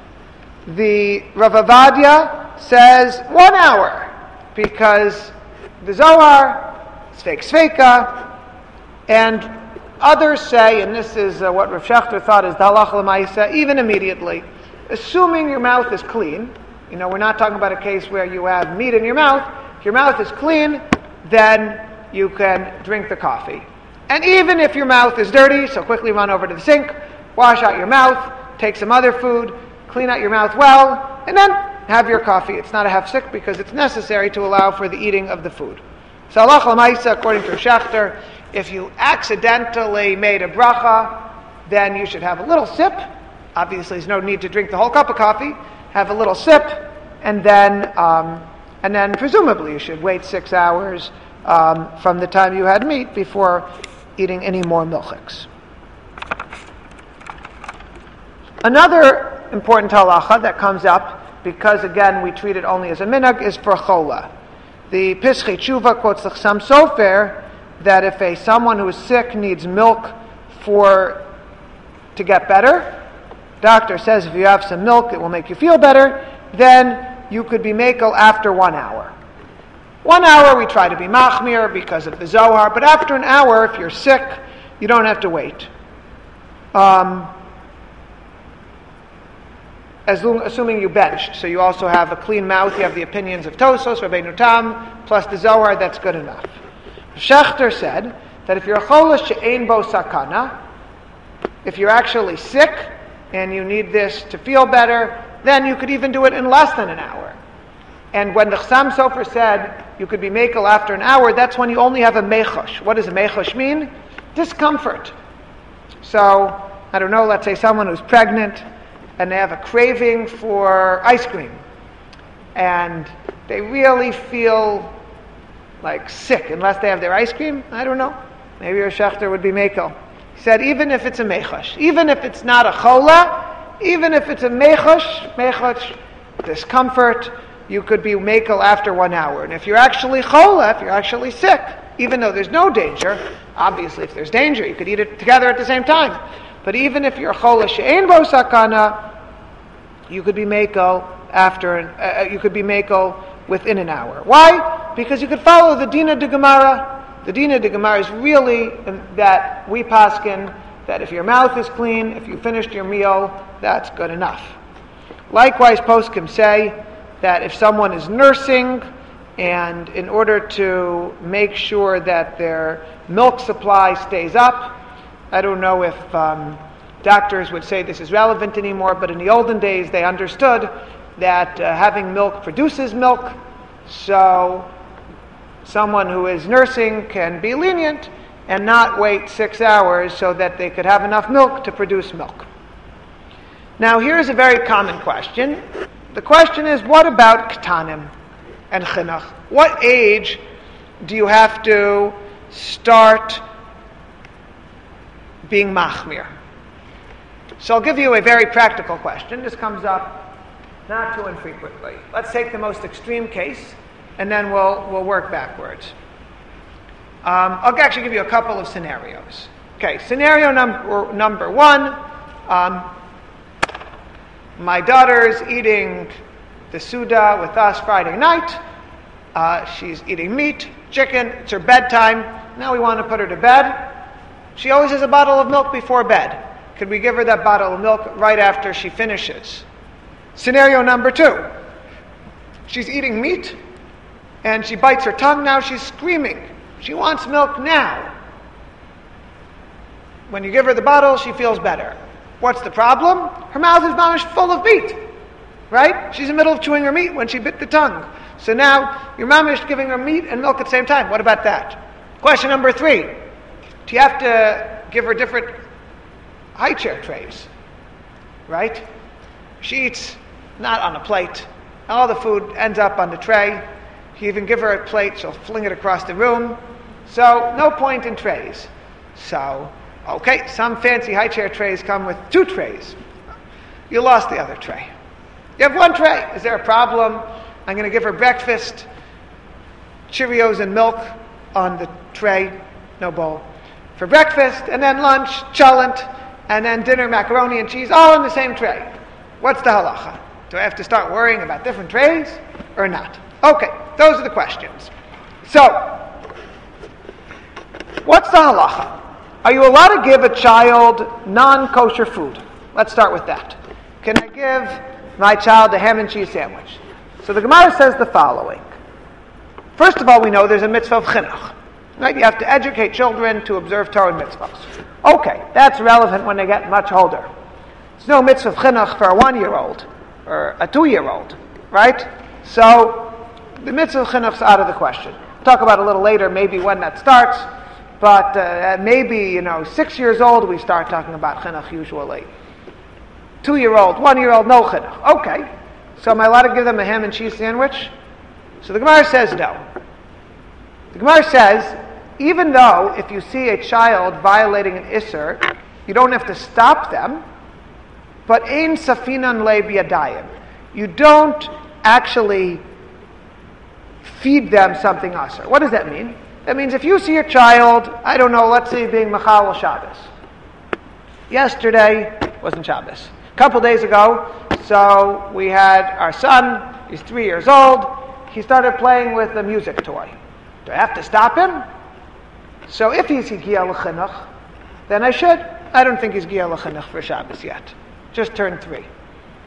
The Rav Avadia says 1 hour, because the Zohar, Sveika, and others say, and this is what Rav Shechter thought is the halacha l'maisa, even immediately, assuming your mouth is clean. We're not talking about a case where you have meat in your mouth. If your mouth is clean, then you can drink the coffee. And even if your mouth is dirty, so quickly run over to the sink, wash out your mouth, take some other food, clean out your mouth well, and then have your coffee. It's not a hefsek because it's necessary to allow for the eating of the food. So halacha l'maisa, according to Shechter, if you accidentally made a bracha, then you should have a little sip. Obviously, there's no need to drink the whole cup of coffee. Have a little sip, and then presumably you should wait 6 hours from the time you had meat before eating any more milchiks. Another important halacha that comes up, because again we treat it only as a minhag, is for chola. The Pischei Tshuva quotes the Chassam Sofer that if someone who is sick needs milk to get better, doctor says if you have some milk it will make you feel better, then you could be mekel after 1 hour. 1 hour we try to be machmir because of the Zohar, but after an hour, if you're sick, you don't have to wait. assuming you benched. So you also have a clean mouth, you have the opinions of Tosos, Rabbeinu Tam, plus the Zohar, that's good enough. Schechter said that if you're a chola she'ein bo sakana, if you're actually sick and you need this to feel better, then you could even do it in less than an hour. And when the Chassam Sofer said you could be mekel after an hour, that's when you only have a mechosh. What does a mechosh mean? Discomfort. So, I don't know, let's say someone who's pregnant and they have a craving for ice cream and they really feel like sick unless they have their ice cream. I don't know. Maybe your Schechter would be mekel. He said even if it's a mechosh, even if it's not a chola, even if it's a mechosh, discomfort, you could be mekel after 1 hour. And if you're actually chola, if you're actually sick, even though there's no danger, obviously if there's danger, you could eat it together at the same time. But even if you're chola she'ein bo sakana, you could be mekel you could be mekel within an hour. Why? Because you could follow the Dina de Gemara. The Dina de Gemara is really that we paskin that if your mouth is clean, if you finished your meal, that's good enough. Likewise, poskim say that if someone is nursing and in order to make sure that their milk supply stays up, I don't know if doctors would say this is relevant anymore, but in the olden days they understood that having milk produces milk, so someone who is nursing can be lenient and not wait 6 hours so that they could have enough milk to produce milk. Now here's a very common question. The question is, what about ketanim and chinuch? What age do you have to start being machmir? So I'll give you a very practical question. This comes up not too infrequently. Let's take the most extreme case, and then we'll work backwards. I'll actually give you a couple of scenarios. Okay, scenario number one. My daughter's eating the Suda with us Friday night. She's eating meat, chicken. It's her bedtime. Now we want to put her to bed. She always has a bottle of milk before bed. Could we give her that bottle of milk right after she finishes? Scenario number two. She's eating meat and she bites her tongue. Now she's screaming. She wants milk now. When you give her the bottle, she feels better. What's the problem? Her mouth is mamish full of meat. Right? She's in the middle of chewing her meat when she bit the tongue. So now you're mamish giving her meat and milk at the same time. What about that? Question number three. Do you have to give her different high chair trays? Right? She eats not on a plate. All the food ends up on the tray. You even give her a plate, she'll fling it across the room. So no point in trays. So, okay, some fancy high chair trays come with 2 trays. You lost the other tray. You have 1 tray. Is there a problem? I'm going to give her breakfast, Cheerios and milk on the tray, no bowl. For breakfast, and then lunch, cholent, and then dinner, macaroni and cheese, all on the same tray. What's the halacha? Do I have to start worrying about different trays or not? Okay, those are the questions. So, what's the halacha? Are you allowed to give a child non-kosher food? Let's start with that. Can I give my child a ham and cheese sandwich? So the Gemara says the following. First of all, we know there's a mitzvah of chinuch. Right? You have to educate children to observe Torah and mitzvahs. Okay, that's relevant when they get much older. There's no mitzvah of chinuch for a 1-year-old or a 2-year-old, right? So the mitzvah of chinuch is out of the question. We'll talk about it a little later, maybe when that starts. But maybe 6 years old we start talking about chinuch usually. 2-year-old, 1-year-old, no chinuch. Okay, so am I allowed to give them a ham and cheese sandwich? So the Gemara says no. The Gemara says, even though if you see a child violating an isser, you don't have to stop them, but ein safinan le biyadayim. You don't actually feed them something asr. What does that mean? That means if you see your child, I don't know, let's say being machal Shabbos. Yesterday wasn't Shabbos. A couple days ago, so we had our son, he's 3 years old, he started playing with a music toy. Do I have to stop him? So if he's Giya l'chinuch, then I should. I don't think he's Giya l'chinuch for Shabbos yet. Just turned 3.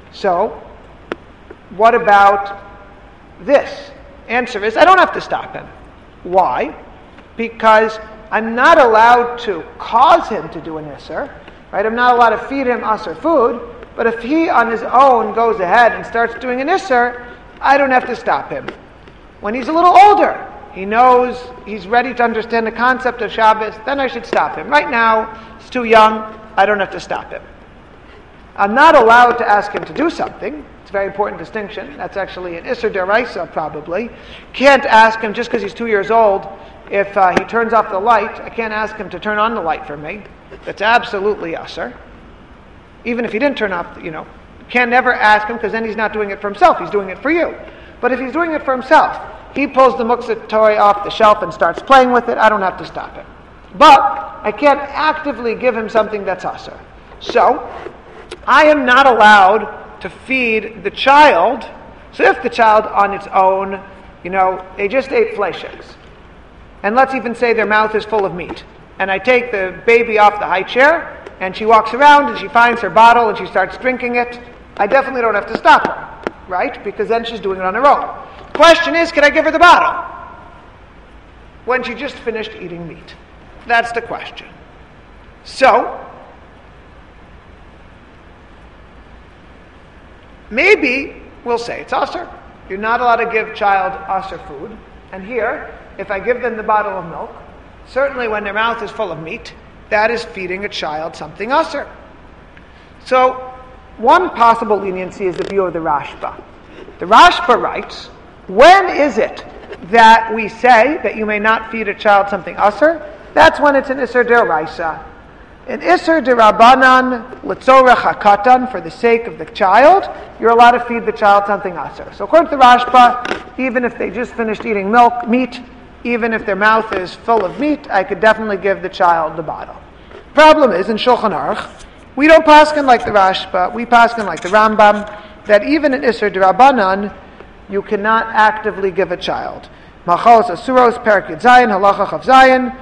So, what about this? Answer is, I don't have to stop him. Why? Because I'm not allowed to cause him to do an isser, right? I'm not allowed to feed him usser food, but if he on his own goes ahead and starts doing an isser, I don't have to stop him. When he's a little older, he knows he's ready to understand the concept of Shabbos, then I should stop him. Right now, he's too young, I don't have to stop him. I'm not allowed to ask him to do something. It's a very important distinction. That's actually an Isser Deraisa, probably. Can't ask him just because he's 2 years old. If he turns off the light, I can't ask him to turn on the light for me. That's absolutely Isser. Even if he didn't turn off, you can never ask him because then he's not doing it for himself. He's doing it for you. But if he's doing it for himself, he pulls the muktzah toy off the shelf and starts playing with it, I don't have to stop him. But I can't actively give him something that's Isser. So, I am not allowed to feed the child. So if the child on its own, they just ate fleischiks, and let's even say their mouth is full of meat, and I take the baby off the high chair, and she walks around and she finds her bottle and she starts drinking it, I definitely don't have to stop her, right? Because then she's doing it on her own. The question is, can I give her the bottle when she just finished eating meat? That's the question. So, maybe we'll say it's Isser. You're not allowed to give child Isser food. And here, if I give them the bottle of milk, certainly when their mouth is full of meat, that is feeding a child something Isser. So, one possible leniency is the view of the Rashba. The Rashba writes, when is it that we say that you may not feed a child something Isser? That's when it's an Isser Deraisa. In Isser Derabanan, L'tzorech HaKatan, for the sake of the child, you're allowed to feed the child something Isser. So according to the Rashba, even if they just finished eating meat, even if their mouth is full of meat, I could definitely give the child the bottle. Problem is, in Shulchan Aruch, we don't paskin like the Rashba, we paskin like the Rambam, that even in Isser Derabanan, you cannot actively give a child. Machalos Asuros, Perak Yud Zayin, Halacha Chav Zayin,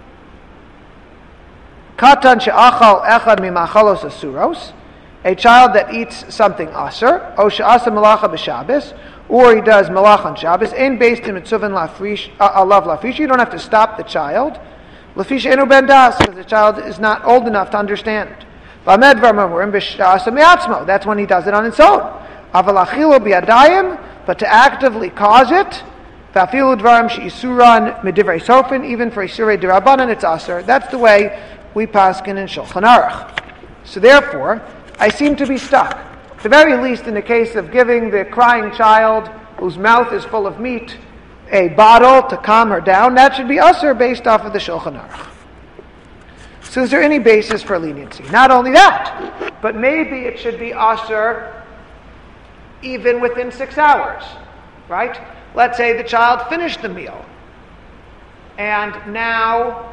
Katan she'achal echad mimachalos asuros, a child that eats something aser, o she'asa melacha b'Shabbos, or he does melach on Shabbos, ein based in mitzuvin alav lafish. You don't have to stop the child. Lafish enu ben das, because the child is not old enough to understand. V'amed v'armamurim b'shasa miatzmo. That's when he does it on its own. Aval achilo bi'adayim, but to actively cause it. V'afilu dvarim she'isuran midivrei sofin, even for isurei derabanan, it's aser. That's the way we paskin in Shulchan Aruch. So therefore, I seem to be stuck. At the very least, in the case of giving the crying child whose mouth is full of meat a bottle to calm her down, that should be usher based off of the Shulchan Aruch. So is there any basis for leniency? Not only that, but maybe it should be usher even within 6 hours, right? Let's say the child finished the meal, and now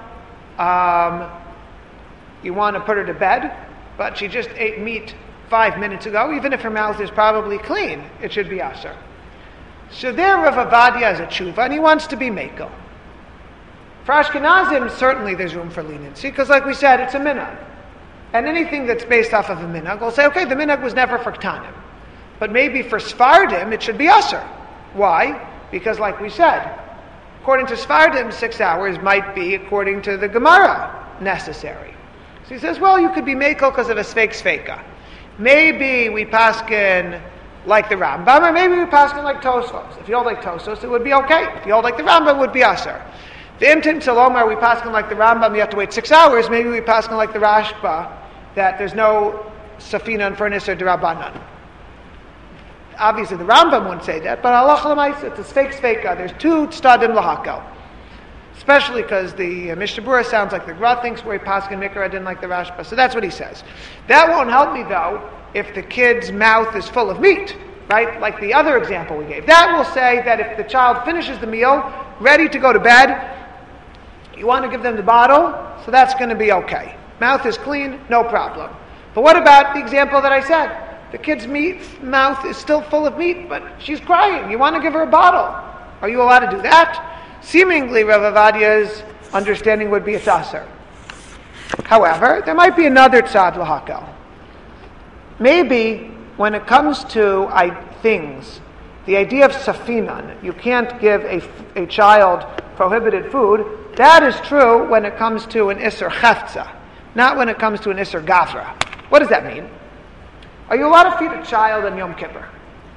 you want to put her to bed, but she just ate meat 5 minutes ago. Even if her mouth is probably clean, it should be aser. So there Rav Avadia has a tshuva, and he wants to be mekel. For Ashkenazim, certainly there's room for leniency, because like we said, it's a minhag. And anything that's based off of a minhag, we'll say, okay, the minhag was never for Ktanim. But maybe for Sfardim, it should be aser. Why? Because like we said, according to Sfardim, 6 hours might be, according to the Gemara, necessary. So he says, well, you could be mekel because of a sveika. Maybe we paskin like the Rambam, or maybe we paskin like Tosfos. If you don't like Tosfos, it would be okay. If you don't like the Rambam, it would be aser. The Imtin Salomar, we paskin like the Rambam, you have to wait 6 hours. Maybe we paskin like the Rashba, that there's no safina and furnace or derabanan. Obviously, the Rambam wouldn't say that, but halacha l'maisa, it's a sveika. There's two tzadim lahakel. Especially because the Mishnah Berurah sounds like the Gra thinks where he paskin mikra didn't like the Rashba. So that's what he says. That won't help me though if the kid's mouth is full of meat, right? Like the other example we gave. That will say that if the child finishes the meal, ready to go to bed, you want to give them the bottle, so that's going to be okay. Mouth is clean, no problem. But what about the example that I said? The kid's mouth is still full of meat, but she's crying. You want to give her a bottle. Are you allowed to do that? Seemingly, Rav Avadia's understanding would be a aser. However, there might be another tzad lahakel. Maybe when it comes to things, the idea of safinan, you can't give a child prohibited food, that is true when it comes to an isser chefza, not when it comes to an isser gavra. What does that mean? Are you allowed to feed a child on Yom Kippur?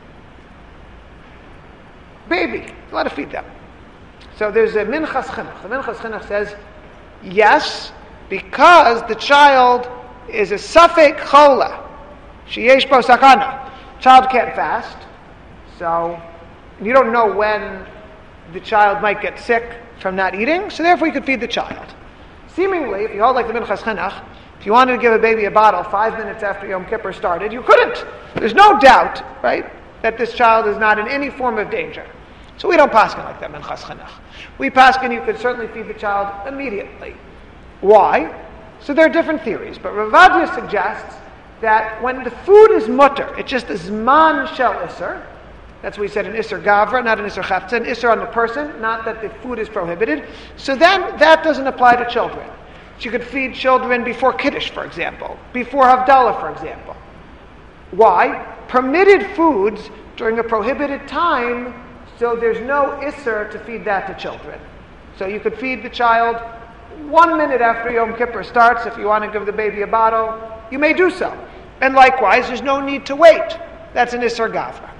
Baby, you're allowed to feed them. So there's a minchas chinuch. The minchas chinuch says, yes, because the child is a safek chola. Sheyesh bo sakana. Child can't fast, so you don't know when the child might get sick from not eating, so therefore you could feed the child. Seemingly, if you hold like the minchas chinuch, if you wanted to give a baby a bottle 5 minutes after Yom Kippur started, you couldn't. There's no doubt, right, that this child is not in any form of danger. So we don't paskin like that, minchas chinuch. We paskin you could certainly feed the child immediately. Why? So there are different theories, but Rav Ovadia suggests that when the food is mutter, it's just a zman shel isser. That's what we said, an isser gavra, not an isser chafza, an isser on the person, not that the food is prohibited. So then that doesn't apply to children. So you could feed children before Kiddush, for example, before Havdalah, for example. Why? Permitted foods during a prohibited time, so there's no isser to feed that to children. So you could feed the child 1 minute after Yom Kippur starts. If you want to give the baby a bottle, you may do so. And likewise, there's no need to wait. That's an isser gavra.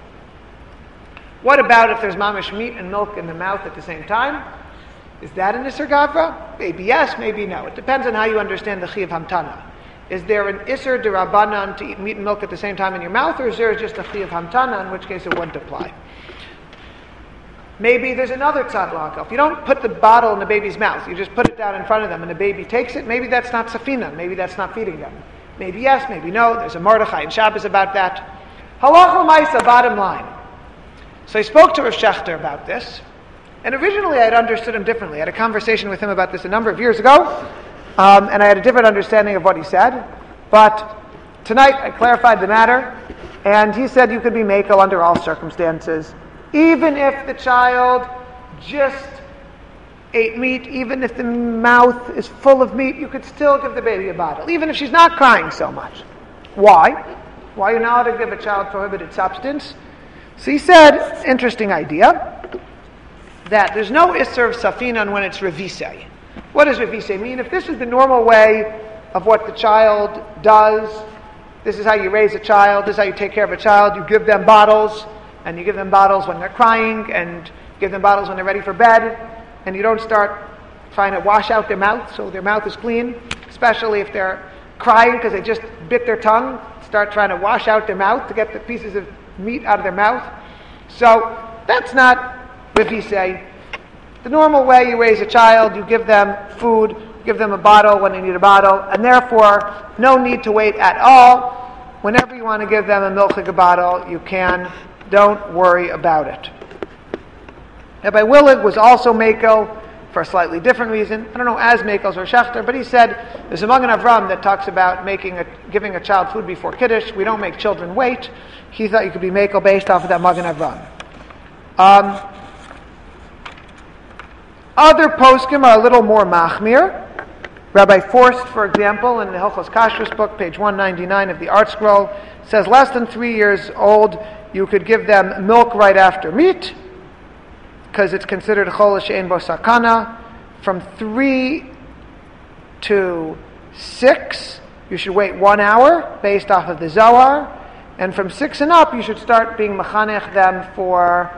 What about if there's mamish meat and milk in the mouth at the same time? Is that an isser gavra? Maybe yes, maybe no. It depends on how you understand the chi of hamtana. Is there an isser derabanan to eat meat and milk at the same time in your mouth, or is there just a chi of hamtana, in which case it wouldn't apply? Maybe there's another tzad l'hakol. If you don't put the bottle in the baby's mouth, you just put it down in front of them and the baby takes it, maybe that's not safina, maybe that's not feeding them. Maybe yes, maybe no. There's a Mordechai in Shabbos about that. Halach l'maisa, bottom line. So I spoke to Rav Shechter about this, and originally I had understood him differently. I had a conversation with him about this a number of years ago, and I had a different understanding of what he said. But tonight I clarified the matter, and he said you could be mekel under all circumstances. Even if the child just ate meat, even if the mouth is full of meat, you could still give the baby a bottle, even if she's not crying so much. Why? Why are you not allowed to give a child prohibited substance? So he said, interesting idea, that there's no isser of safinan when it's revisei. What does revisei mean? If this is the normal way of what the child does, this is how you raise a child, this is how you take care of a child, you give them bottles, and you give them bottles when they're crying, and give them bottles when they're ready for bed, and you don't start trying to wash out their mouth so their mouth is clean, especially if they're crying because they just bit their tongue, start trying to wash out their mouth to get the pieces of meat out of their mouth. So that's not revisei. The normal way you raise a child, you give them food, give them a bottle when they need a bottle, and therefore no need to wait at all. Whenever you want to give them a milchig bottle, you can. Don't worry about it. Rabbi Willig was also mekel for a slightly different reason. I don't know as mekel or Shechter, but he said there's a Magen Avram that talks about giving a child food before Kiddush. We don't make children wait. He thought you could be mekel based off of that Magen Avram. Other poskim are a little more machmir. Rabbi Forst, for example, in the Hilchos Kashrus book, page 199 of the Art Scroll, says less than 3 years old, you could give them milk right after meat, because it's considered chol she'en bo sakana. From 3 to 6, you should wait 1 hour, based off of the Zohar. And from 6 and up, you should start being mechanech them for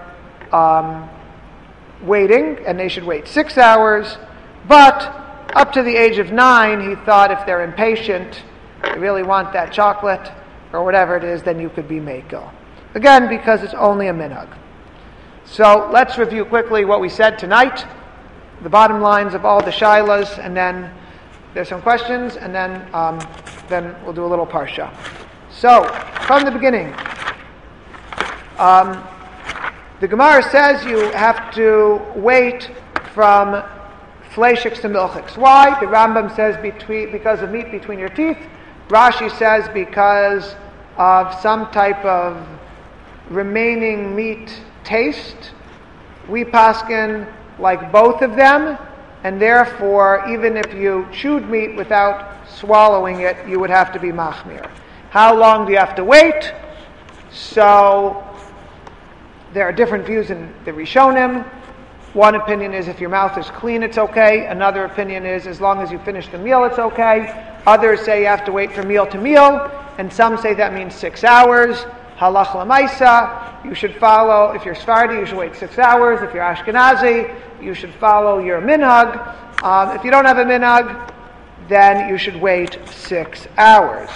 waiting, and they should wait 6 hours. But up to the age of 9, he thought if they're impatient, they really want that chocolate, or whatever it is, then you could be mekel. Again, because it's only a minhag. So let's review quickly what we said tonight, the bottom lines of all the shilas, and then there's some questions, and then we'll do a little parsha. So, from the beginning, the Gemara says you have to wait from fleishiks to milchiks. Why? The Rambam says because of meat between your teeth. Rashi says because of some type of remaining meat taste. We paskin like both of them, and therefore, even if you chewed meat without swallowing it, you would have to be machmir. How long do you have to wait? So there are different views in the Rishonim. One opinion is if your mouth is clean, it's okay. Another opinion is as long as you finish the meal, it's okay. Others say you have to wait from meal to meal, and some say that means 6 hours. Halach lemaisa, you should follow, if you're Sephardi, you should wait 6 hours. If you're Ashkenazi, you should follow your minhag. If you don't have a minhag, then you should wait 6 hours.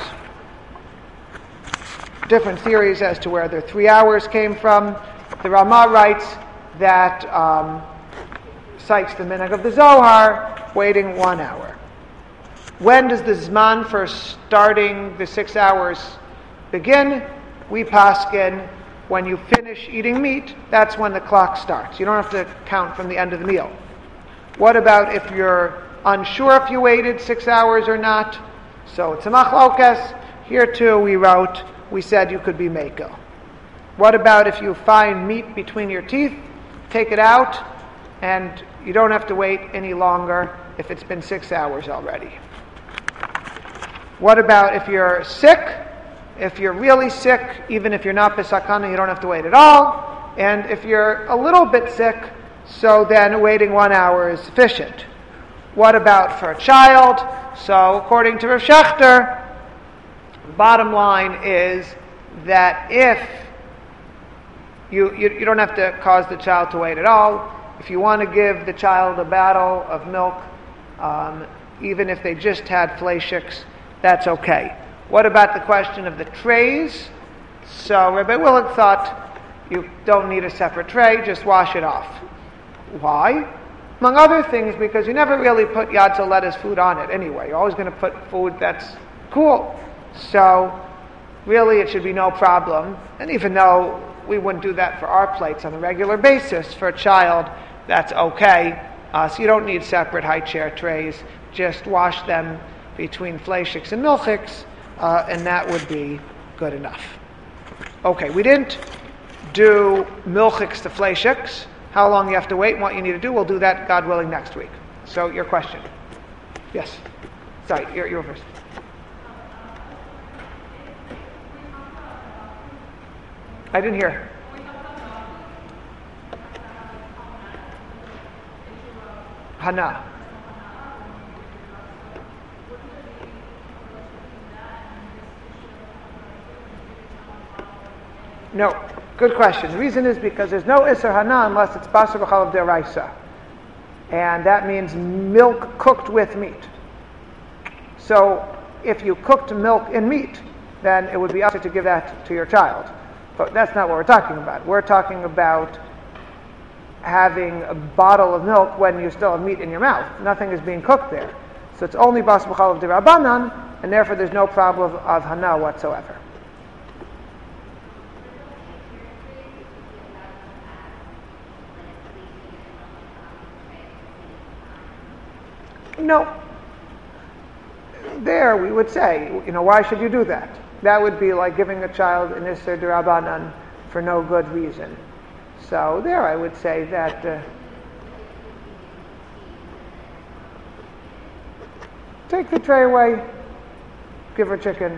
Different theories as to where the 3 hours came from. The Ramah writes that cites the minhag of the Zohar, waiting 1 hour. When does the zman for starting the 6 hours begin? We paskin when you finish eating meat, that's when the clock starts. You don't have to count from the end of the meal. What about if you're unsure if you waited 6 hours or not? So it's a machlokas. Here too we said you could be meko. What about if you find meat between your teeth? Take it out, and you don't have to wait any longer if it's been 6 hours already. What about if you're sick? If you're really sick, even if you're not besakana, you don't have to wait at all. And if you're a little bit sick, so then waiting 1 hour is sufficient. What about for a child? So according to Rav Shechter, bottom line is that if you don't have to cause the child to wait at all. If you want to give the child a bottle of milk, even if they just had fleishiks, that's okay. What about the question of the trays? So Rabbi Willig thought you don't need a separate tray, just wash it off. Why? Among other things, because you never really put yadzel lettuce food on it anyway. You're always going to put food that's cool. So really it should be no problem. And even though we wouldn't do that for our plates on a regular basis, for a child, that's okay. So you don't need separate high chair trays. Just wash them between fleishiks and milchiks, and that would be good enough. Okay, we didn't do milchiks to fleishiks. How long you have to wait and what you need to do, we'll do that, God willing, next week. So your question. Yes. Sorry, you're first. I didn't hear. Hana. No, good question. The reason is because there's no Isser Hana unless it's Basar B'chalav D'Oraisa. And that means milk cooked with meat. So if you cooked milk in meat, then it would be usher to give that to your child. But that's not what we're talking about. We're talking about having a bottle of milk when you still have meat in your mouth. Nothing is being cooked there. So it's only Bas B'chalav D'Rabbanan, and therefore there's no problem of Hana whatsoever. No. There we would say, why should you do that? That would be like giving a child an Isser D'Rabbanan for no good reason. So there I would say that take the tray away, give her chicken.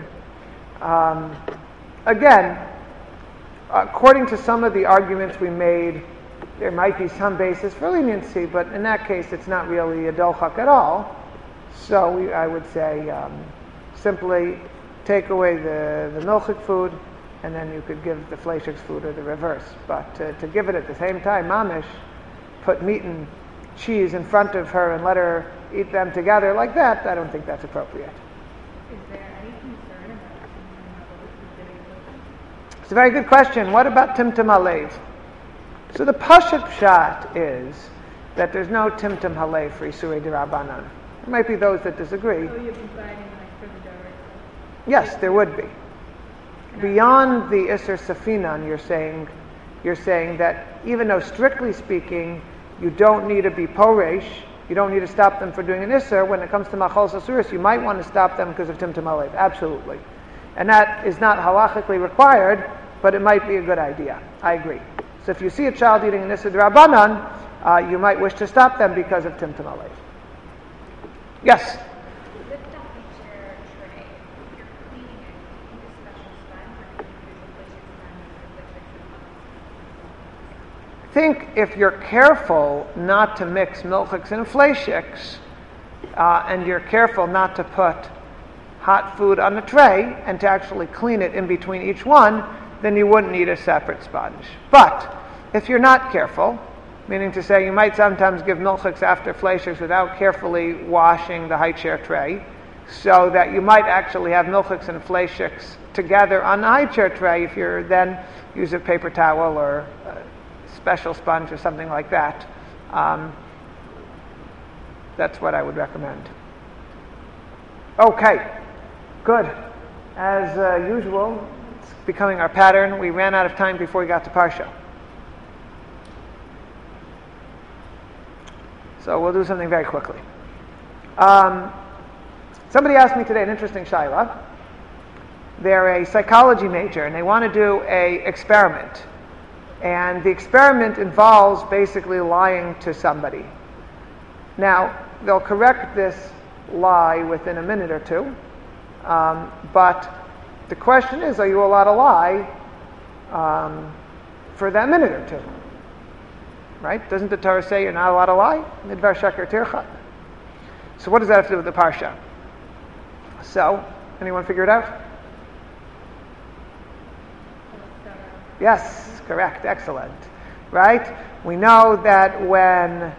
Again, according to some of the arguments we made, there might be some basis for leniency, but in that case it's not really a dolchak at all. So I would say simply take away the milchik food, and then you could give the fleishiks food or the reverse. But to give it at the same time, mamish, put meat and cheese in front of her and let her eat them together like that, I don't think that's appropriate. Is there any concern about It's a very good question. What about Timtum Halev? So the Pashat Pshat is that there's no Timtum Halev for Isurei D'Rabbanan. There might be those that disagree. So you're providing for the direct? Yes, there would be. Beyond the Isser Safinan, you're saying that even though strictly speaking, you don't need to be poresh, you don't need to stop them for doing an Isser, when it comes to Machal Sasuris, you might want to stop them because of Timtum Halev. Absolutely. And that is not halachically required, but it might be a good idea. I agree. So if you see a child eating an Isser D'Rabbanan, you might wish to stop them because of Timtum Halev. Yes? With the high chair tray, if you're cleaning it, do you need a special spot or can you use a think if you're careful not to mix milchiks and fleishiks, and you're careful not to put hot food on the tray and to actually clean it in between each one, then you wouldn't need a separate sponge. But if you're not careful, meaning to say you might sometimes give milchiks after fleishiks without carefully washing the high chair tray, so that you might actually have milchiks and fleishiks together on the high chair tray if you then use a paper towel or a special sponge or something like that. That's what I would recommend. Okay, good. As usual, it's becoming our pattern. We ran out of time before we got to Parsha. So we'll do something very quickly. Somebody asked me today an interesting shayla. They're a psychology major and they want to do an experiment. And the experiment involves basically lying to somebody. Now, they'll correct this lie within a minute or two. But the question is, are you allowed to lie for that minute or two? Right? Doesn't the Torah say you're not allowed to lie? Midvar sheker tircha. So what does that have to do with the parsha? So, anyone figure it out? Yes, correct, excellent. Right? We know that when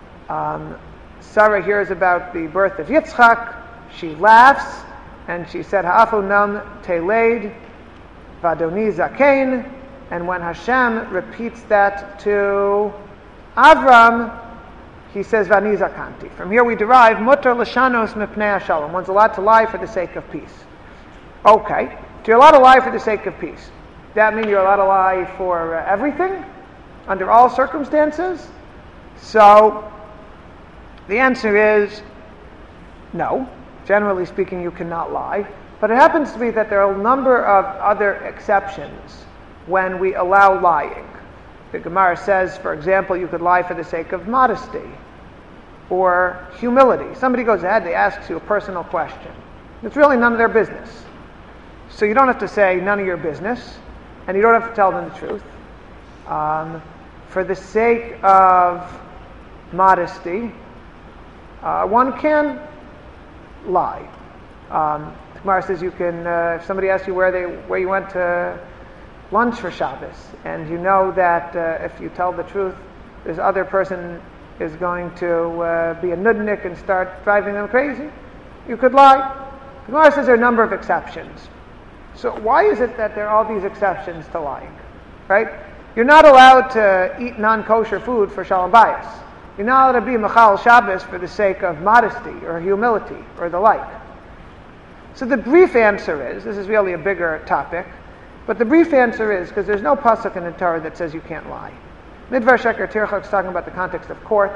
Sarah hears about the birth of Yitzchak, she laughs and she said, Ha'afu nam teleid vadoni zakein. And when Hashem repeats that to Avram, he says, Vani zakanti. From here we derive, mutar l'shanos mipnei hashalom. One's allowed to lie for the sake of peace. Okay, so you're allowed to lie for the sake of peace. That means you're allowed to lie for everything, under all circumstances? So, the answer is no. Generally speaking, you cannot lie. But it happens to be that there are a number of other exceptions when we allow lying. The Gemara says, for example, you could lie for the sake of modesty or humility. Somebody goes ahead, they ask you a personal question. It's really none of their business. So you don't have to say none of your business, and you don't have to tell them the truth. For the sake of modesty, one can lie. The Gemara says you can, if somebody asks you where you went to lunch for Shabbos, and you know that if you tell the truth, this other person is going to be a nudnik and start driving them crazy, you could lie. The Gemara says there are a number of exceptions. So why is it that there are all these exceptions to lying? Right? You're not allowed to eat non-kosher food for Shalom Bayis. You're not allowed to be Machal Shabbos for the sake of modesty or humility or the like. So the brief answer is, this is really a bigger topic, but the brief answer is, because there's no pasuk in the Torah that says you can't lie. Midvar sheker tircha is talking about the context of court.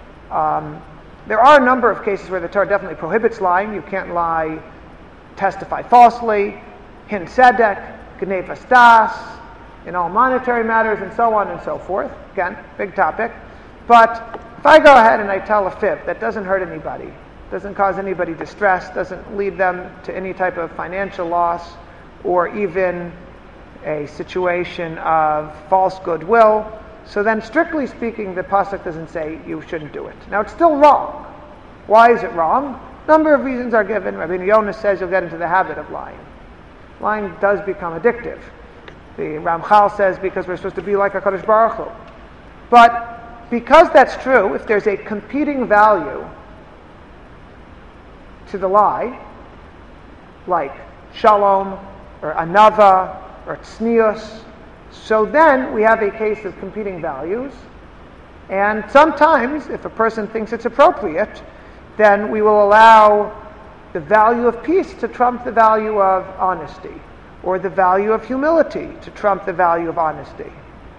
There are a number of cases where the Torah definitely prohibits lying. You can't lie, testify falsely, hin tzedek, gnevas das, in all monetary matters, and so on and so forth. Again, big topic. But if I go ahead and I tell a fib that doesn't hurt anybody, doesn't cause anybody distress, doesn't lead them to any type of financial loss, or even a situation of false goodwill, so then strictly speaking, the pasuk doesn't say you shouldn't do it. Now it's still wrong. Why is it wrong? A number of reasons are given. Rabbi Yonas says you'll get into the habit of lying. Lying does become addictive. The Ramchal says because we're supposed to be like HaKadosh Baruch Hu. But because that's true, if there's a competing value to the lie, like shalom, or anava, or tznius, so then we have a case of competing values. And sometimes, if a person thinks it's appropriate, then we will allow the value of peace to trump the value of honesty, or the value of humility to trump the value of honesty.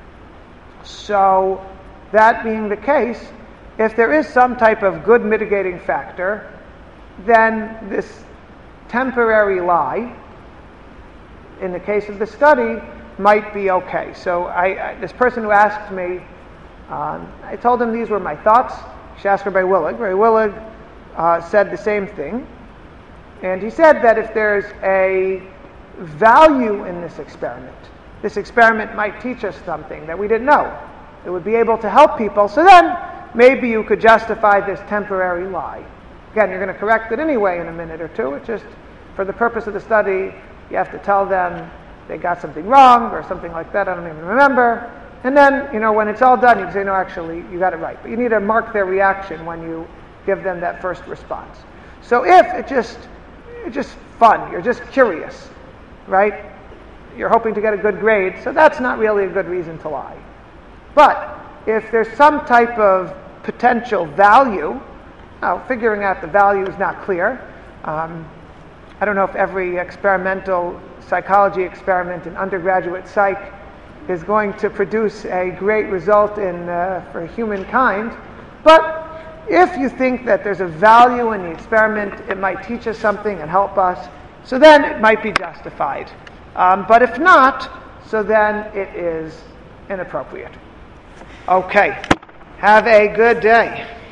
So, that being the case, if there is some type of good mitigating factor, then this temporary lie, in the case of the study, might be okay. So this person who asked me, I told him these were my thoughts. She asked Rabbi Willig. Rabbi Willig said the same thing. And he said that if there's a value in this experiment might teach us something that we didn't know. it would be able to help people. So then maybe you could justify this temporary lie. Again, you're going to correct it anyway in a minute or two. It's just for the purpose of the study, you have to tell them they got something wrong or something like that. I don't even remember. And then, when it's all done, you can say, no, actually, you got it right. But you need to mark their reaction when you give them that first response. So if it's just fun, you're just curious, right? You're hoping to get a good grade, so that's not really a good reason to lie. But if there's some type of potential value, now figuring out the value is not clear. I don't know if every experimental psychology experiment in undergraduate psych is going to produce a great result for humankind, but if you think that there's a value in the experiment, it might teach us something and help us, so then it might be justified. But if not, so then it is inappropriate. Okay. Have a good day.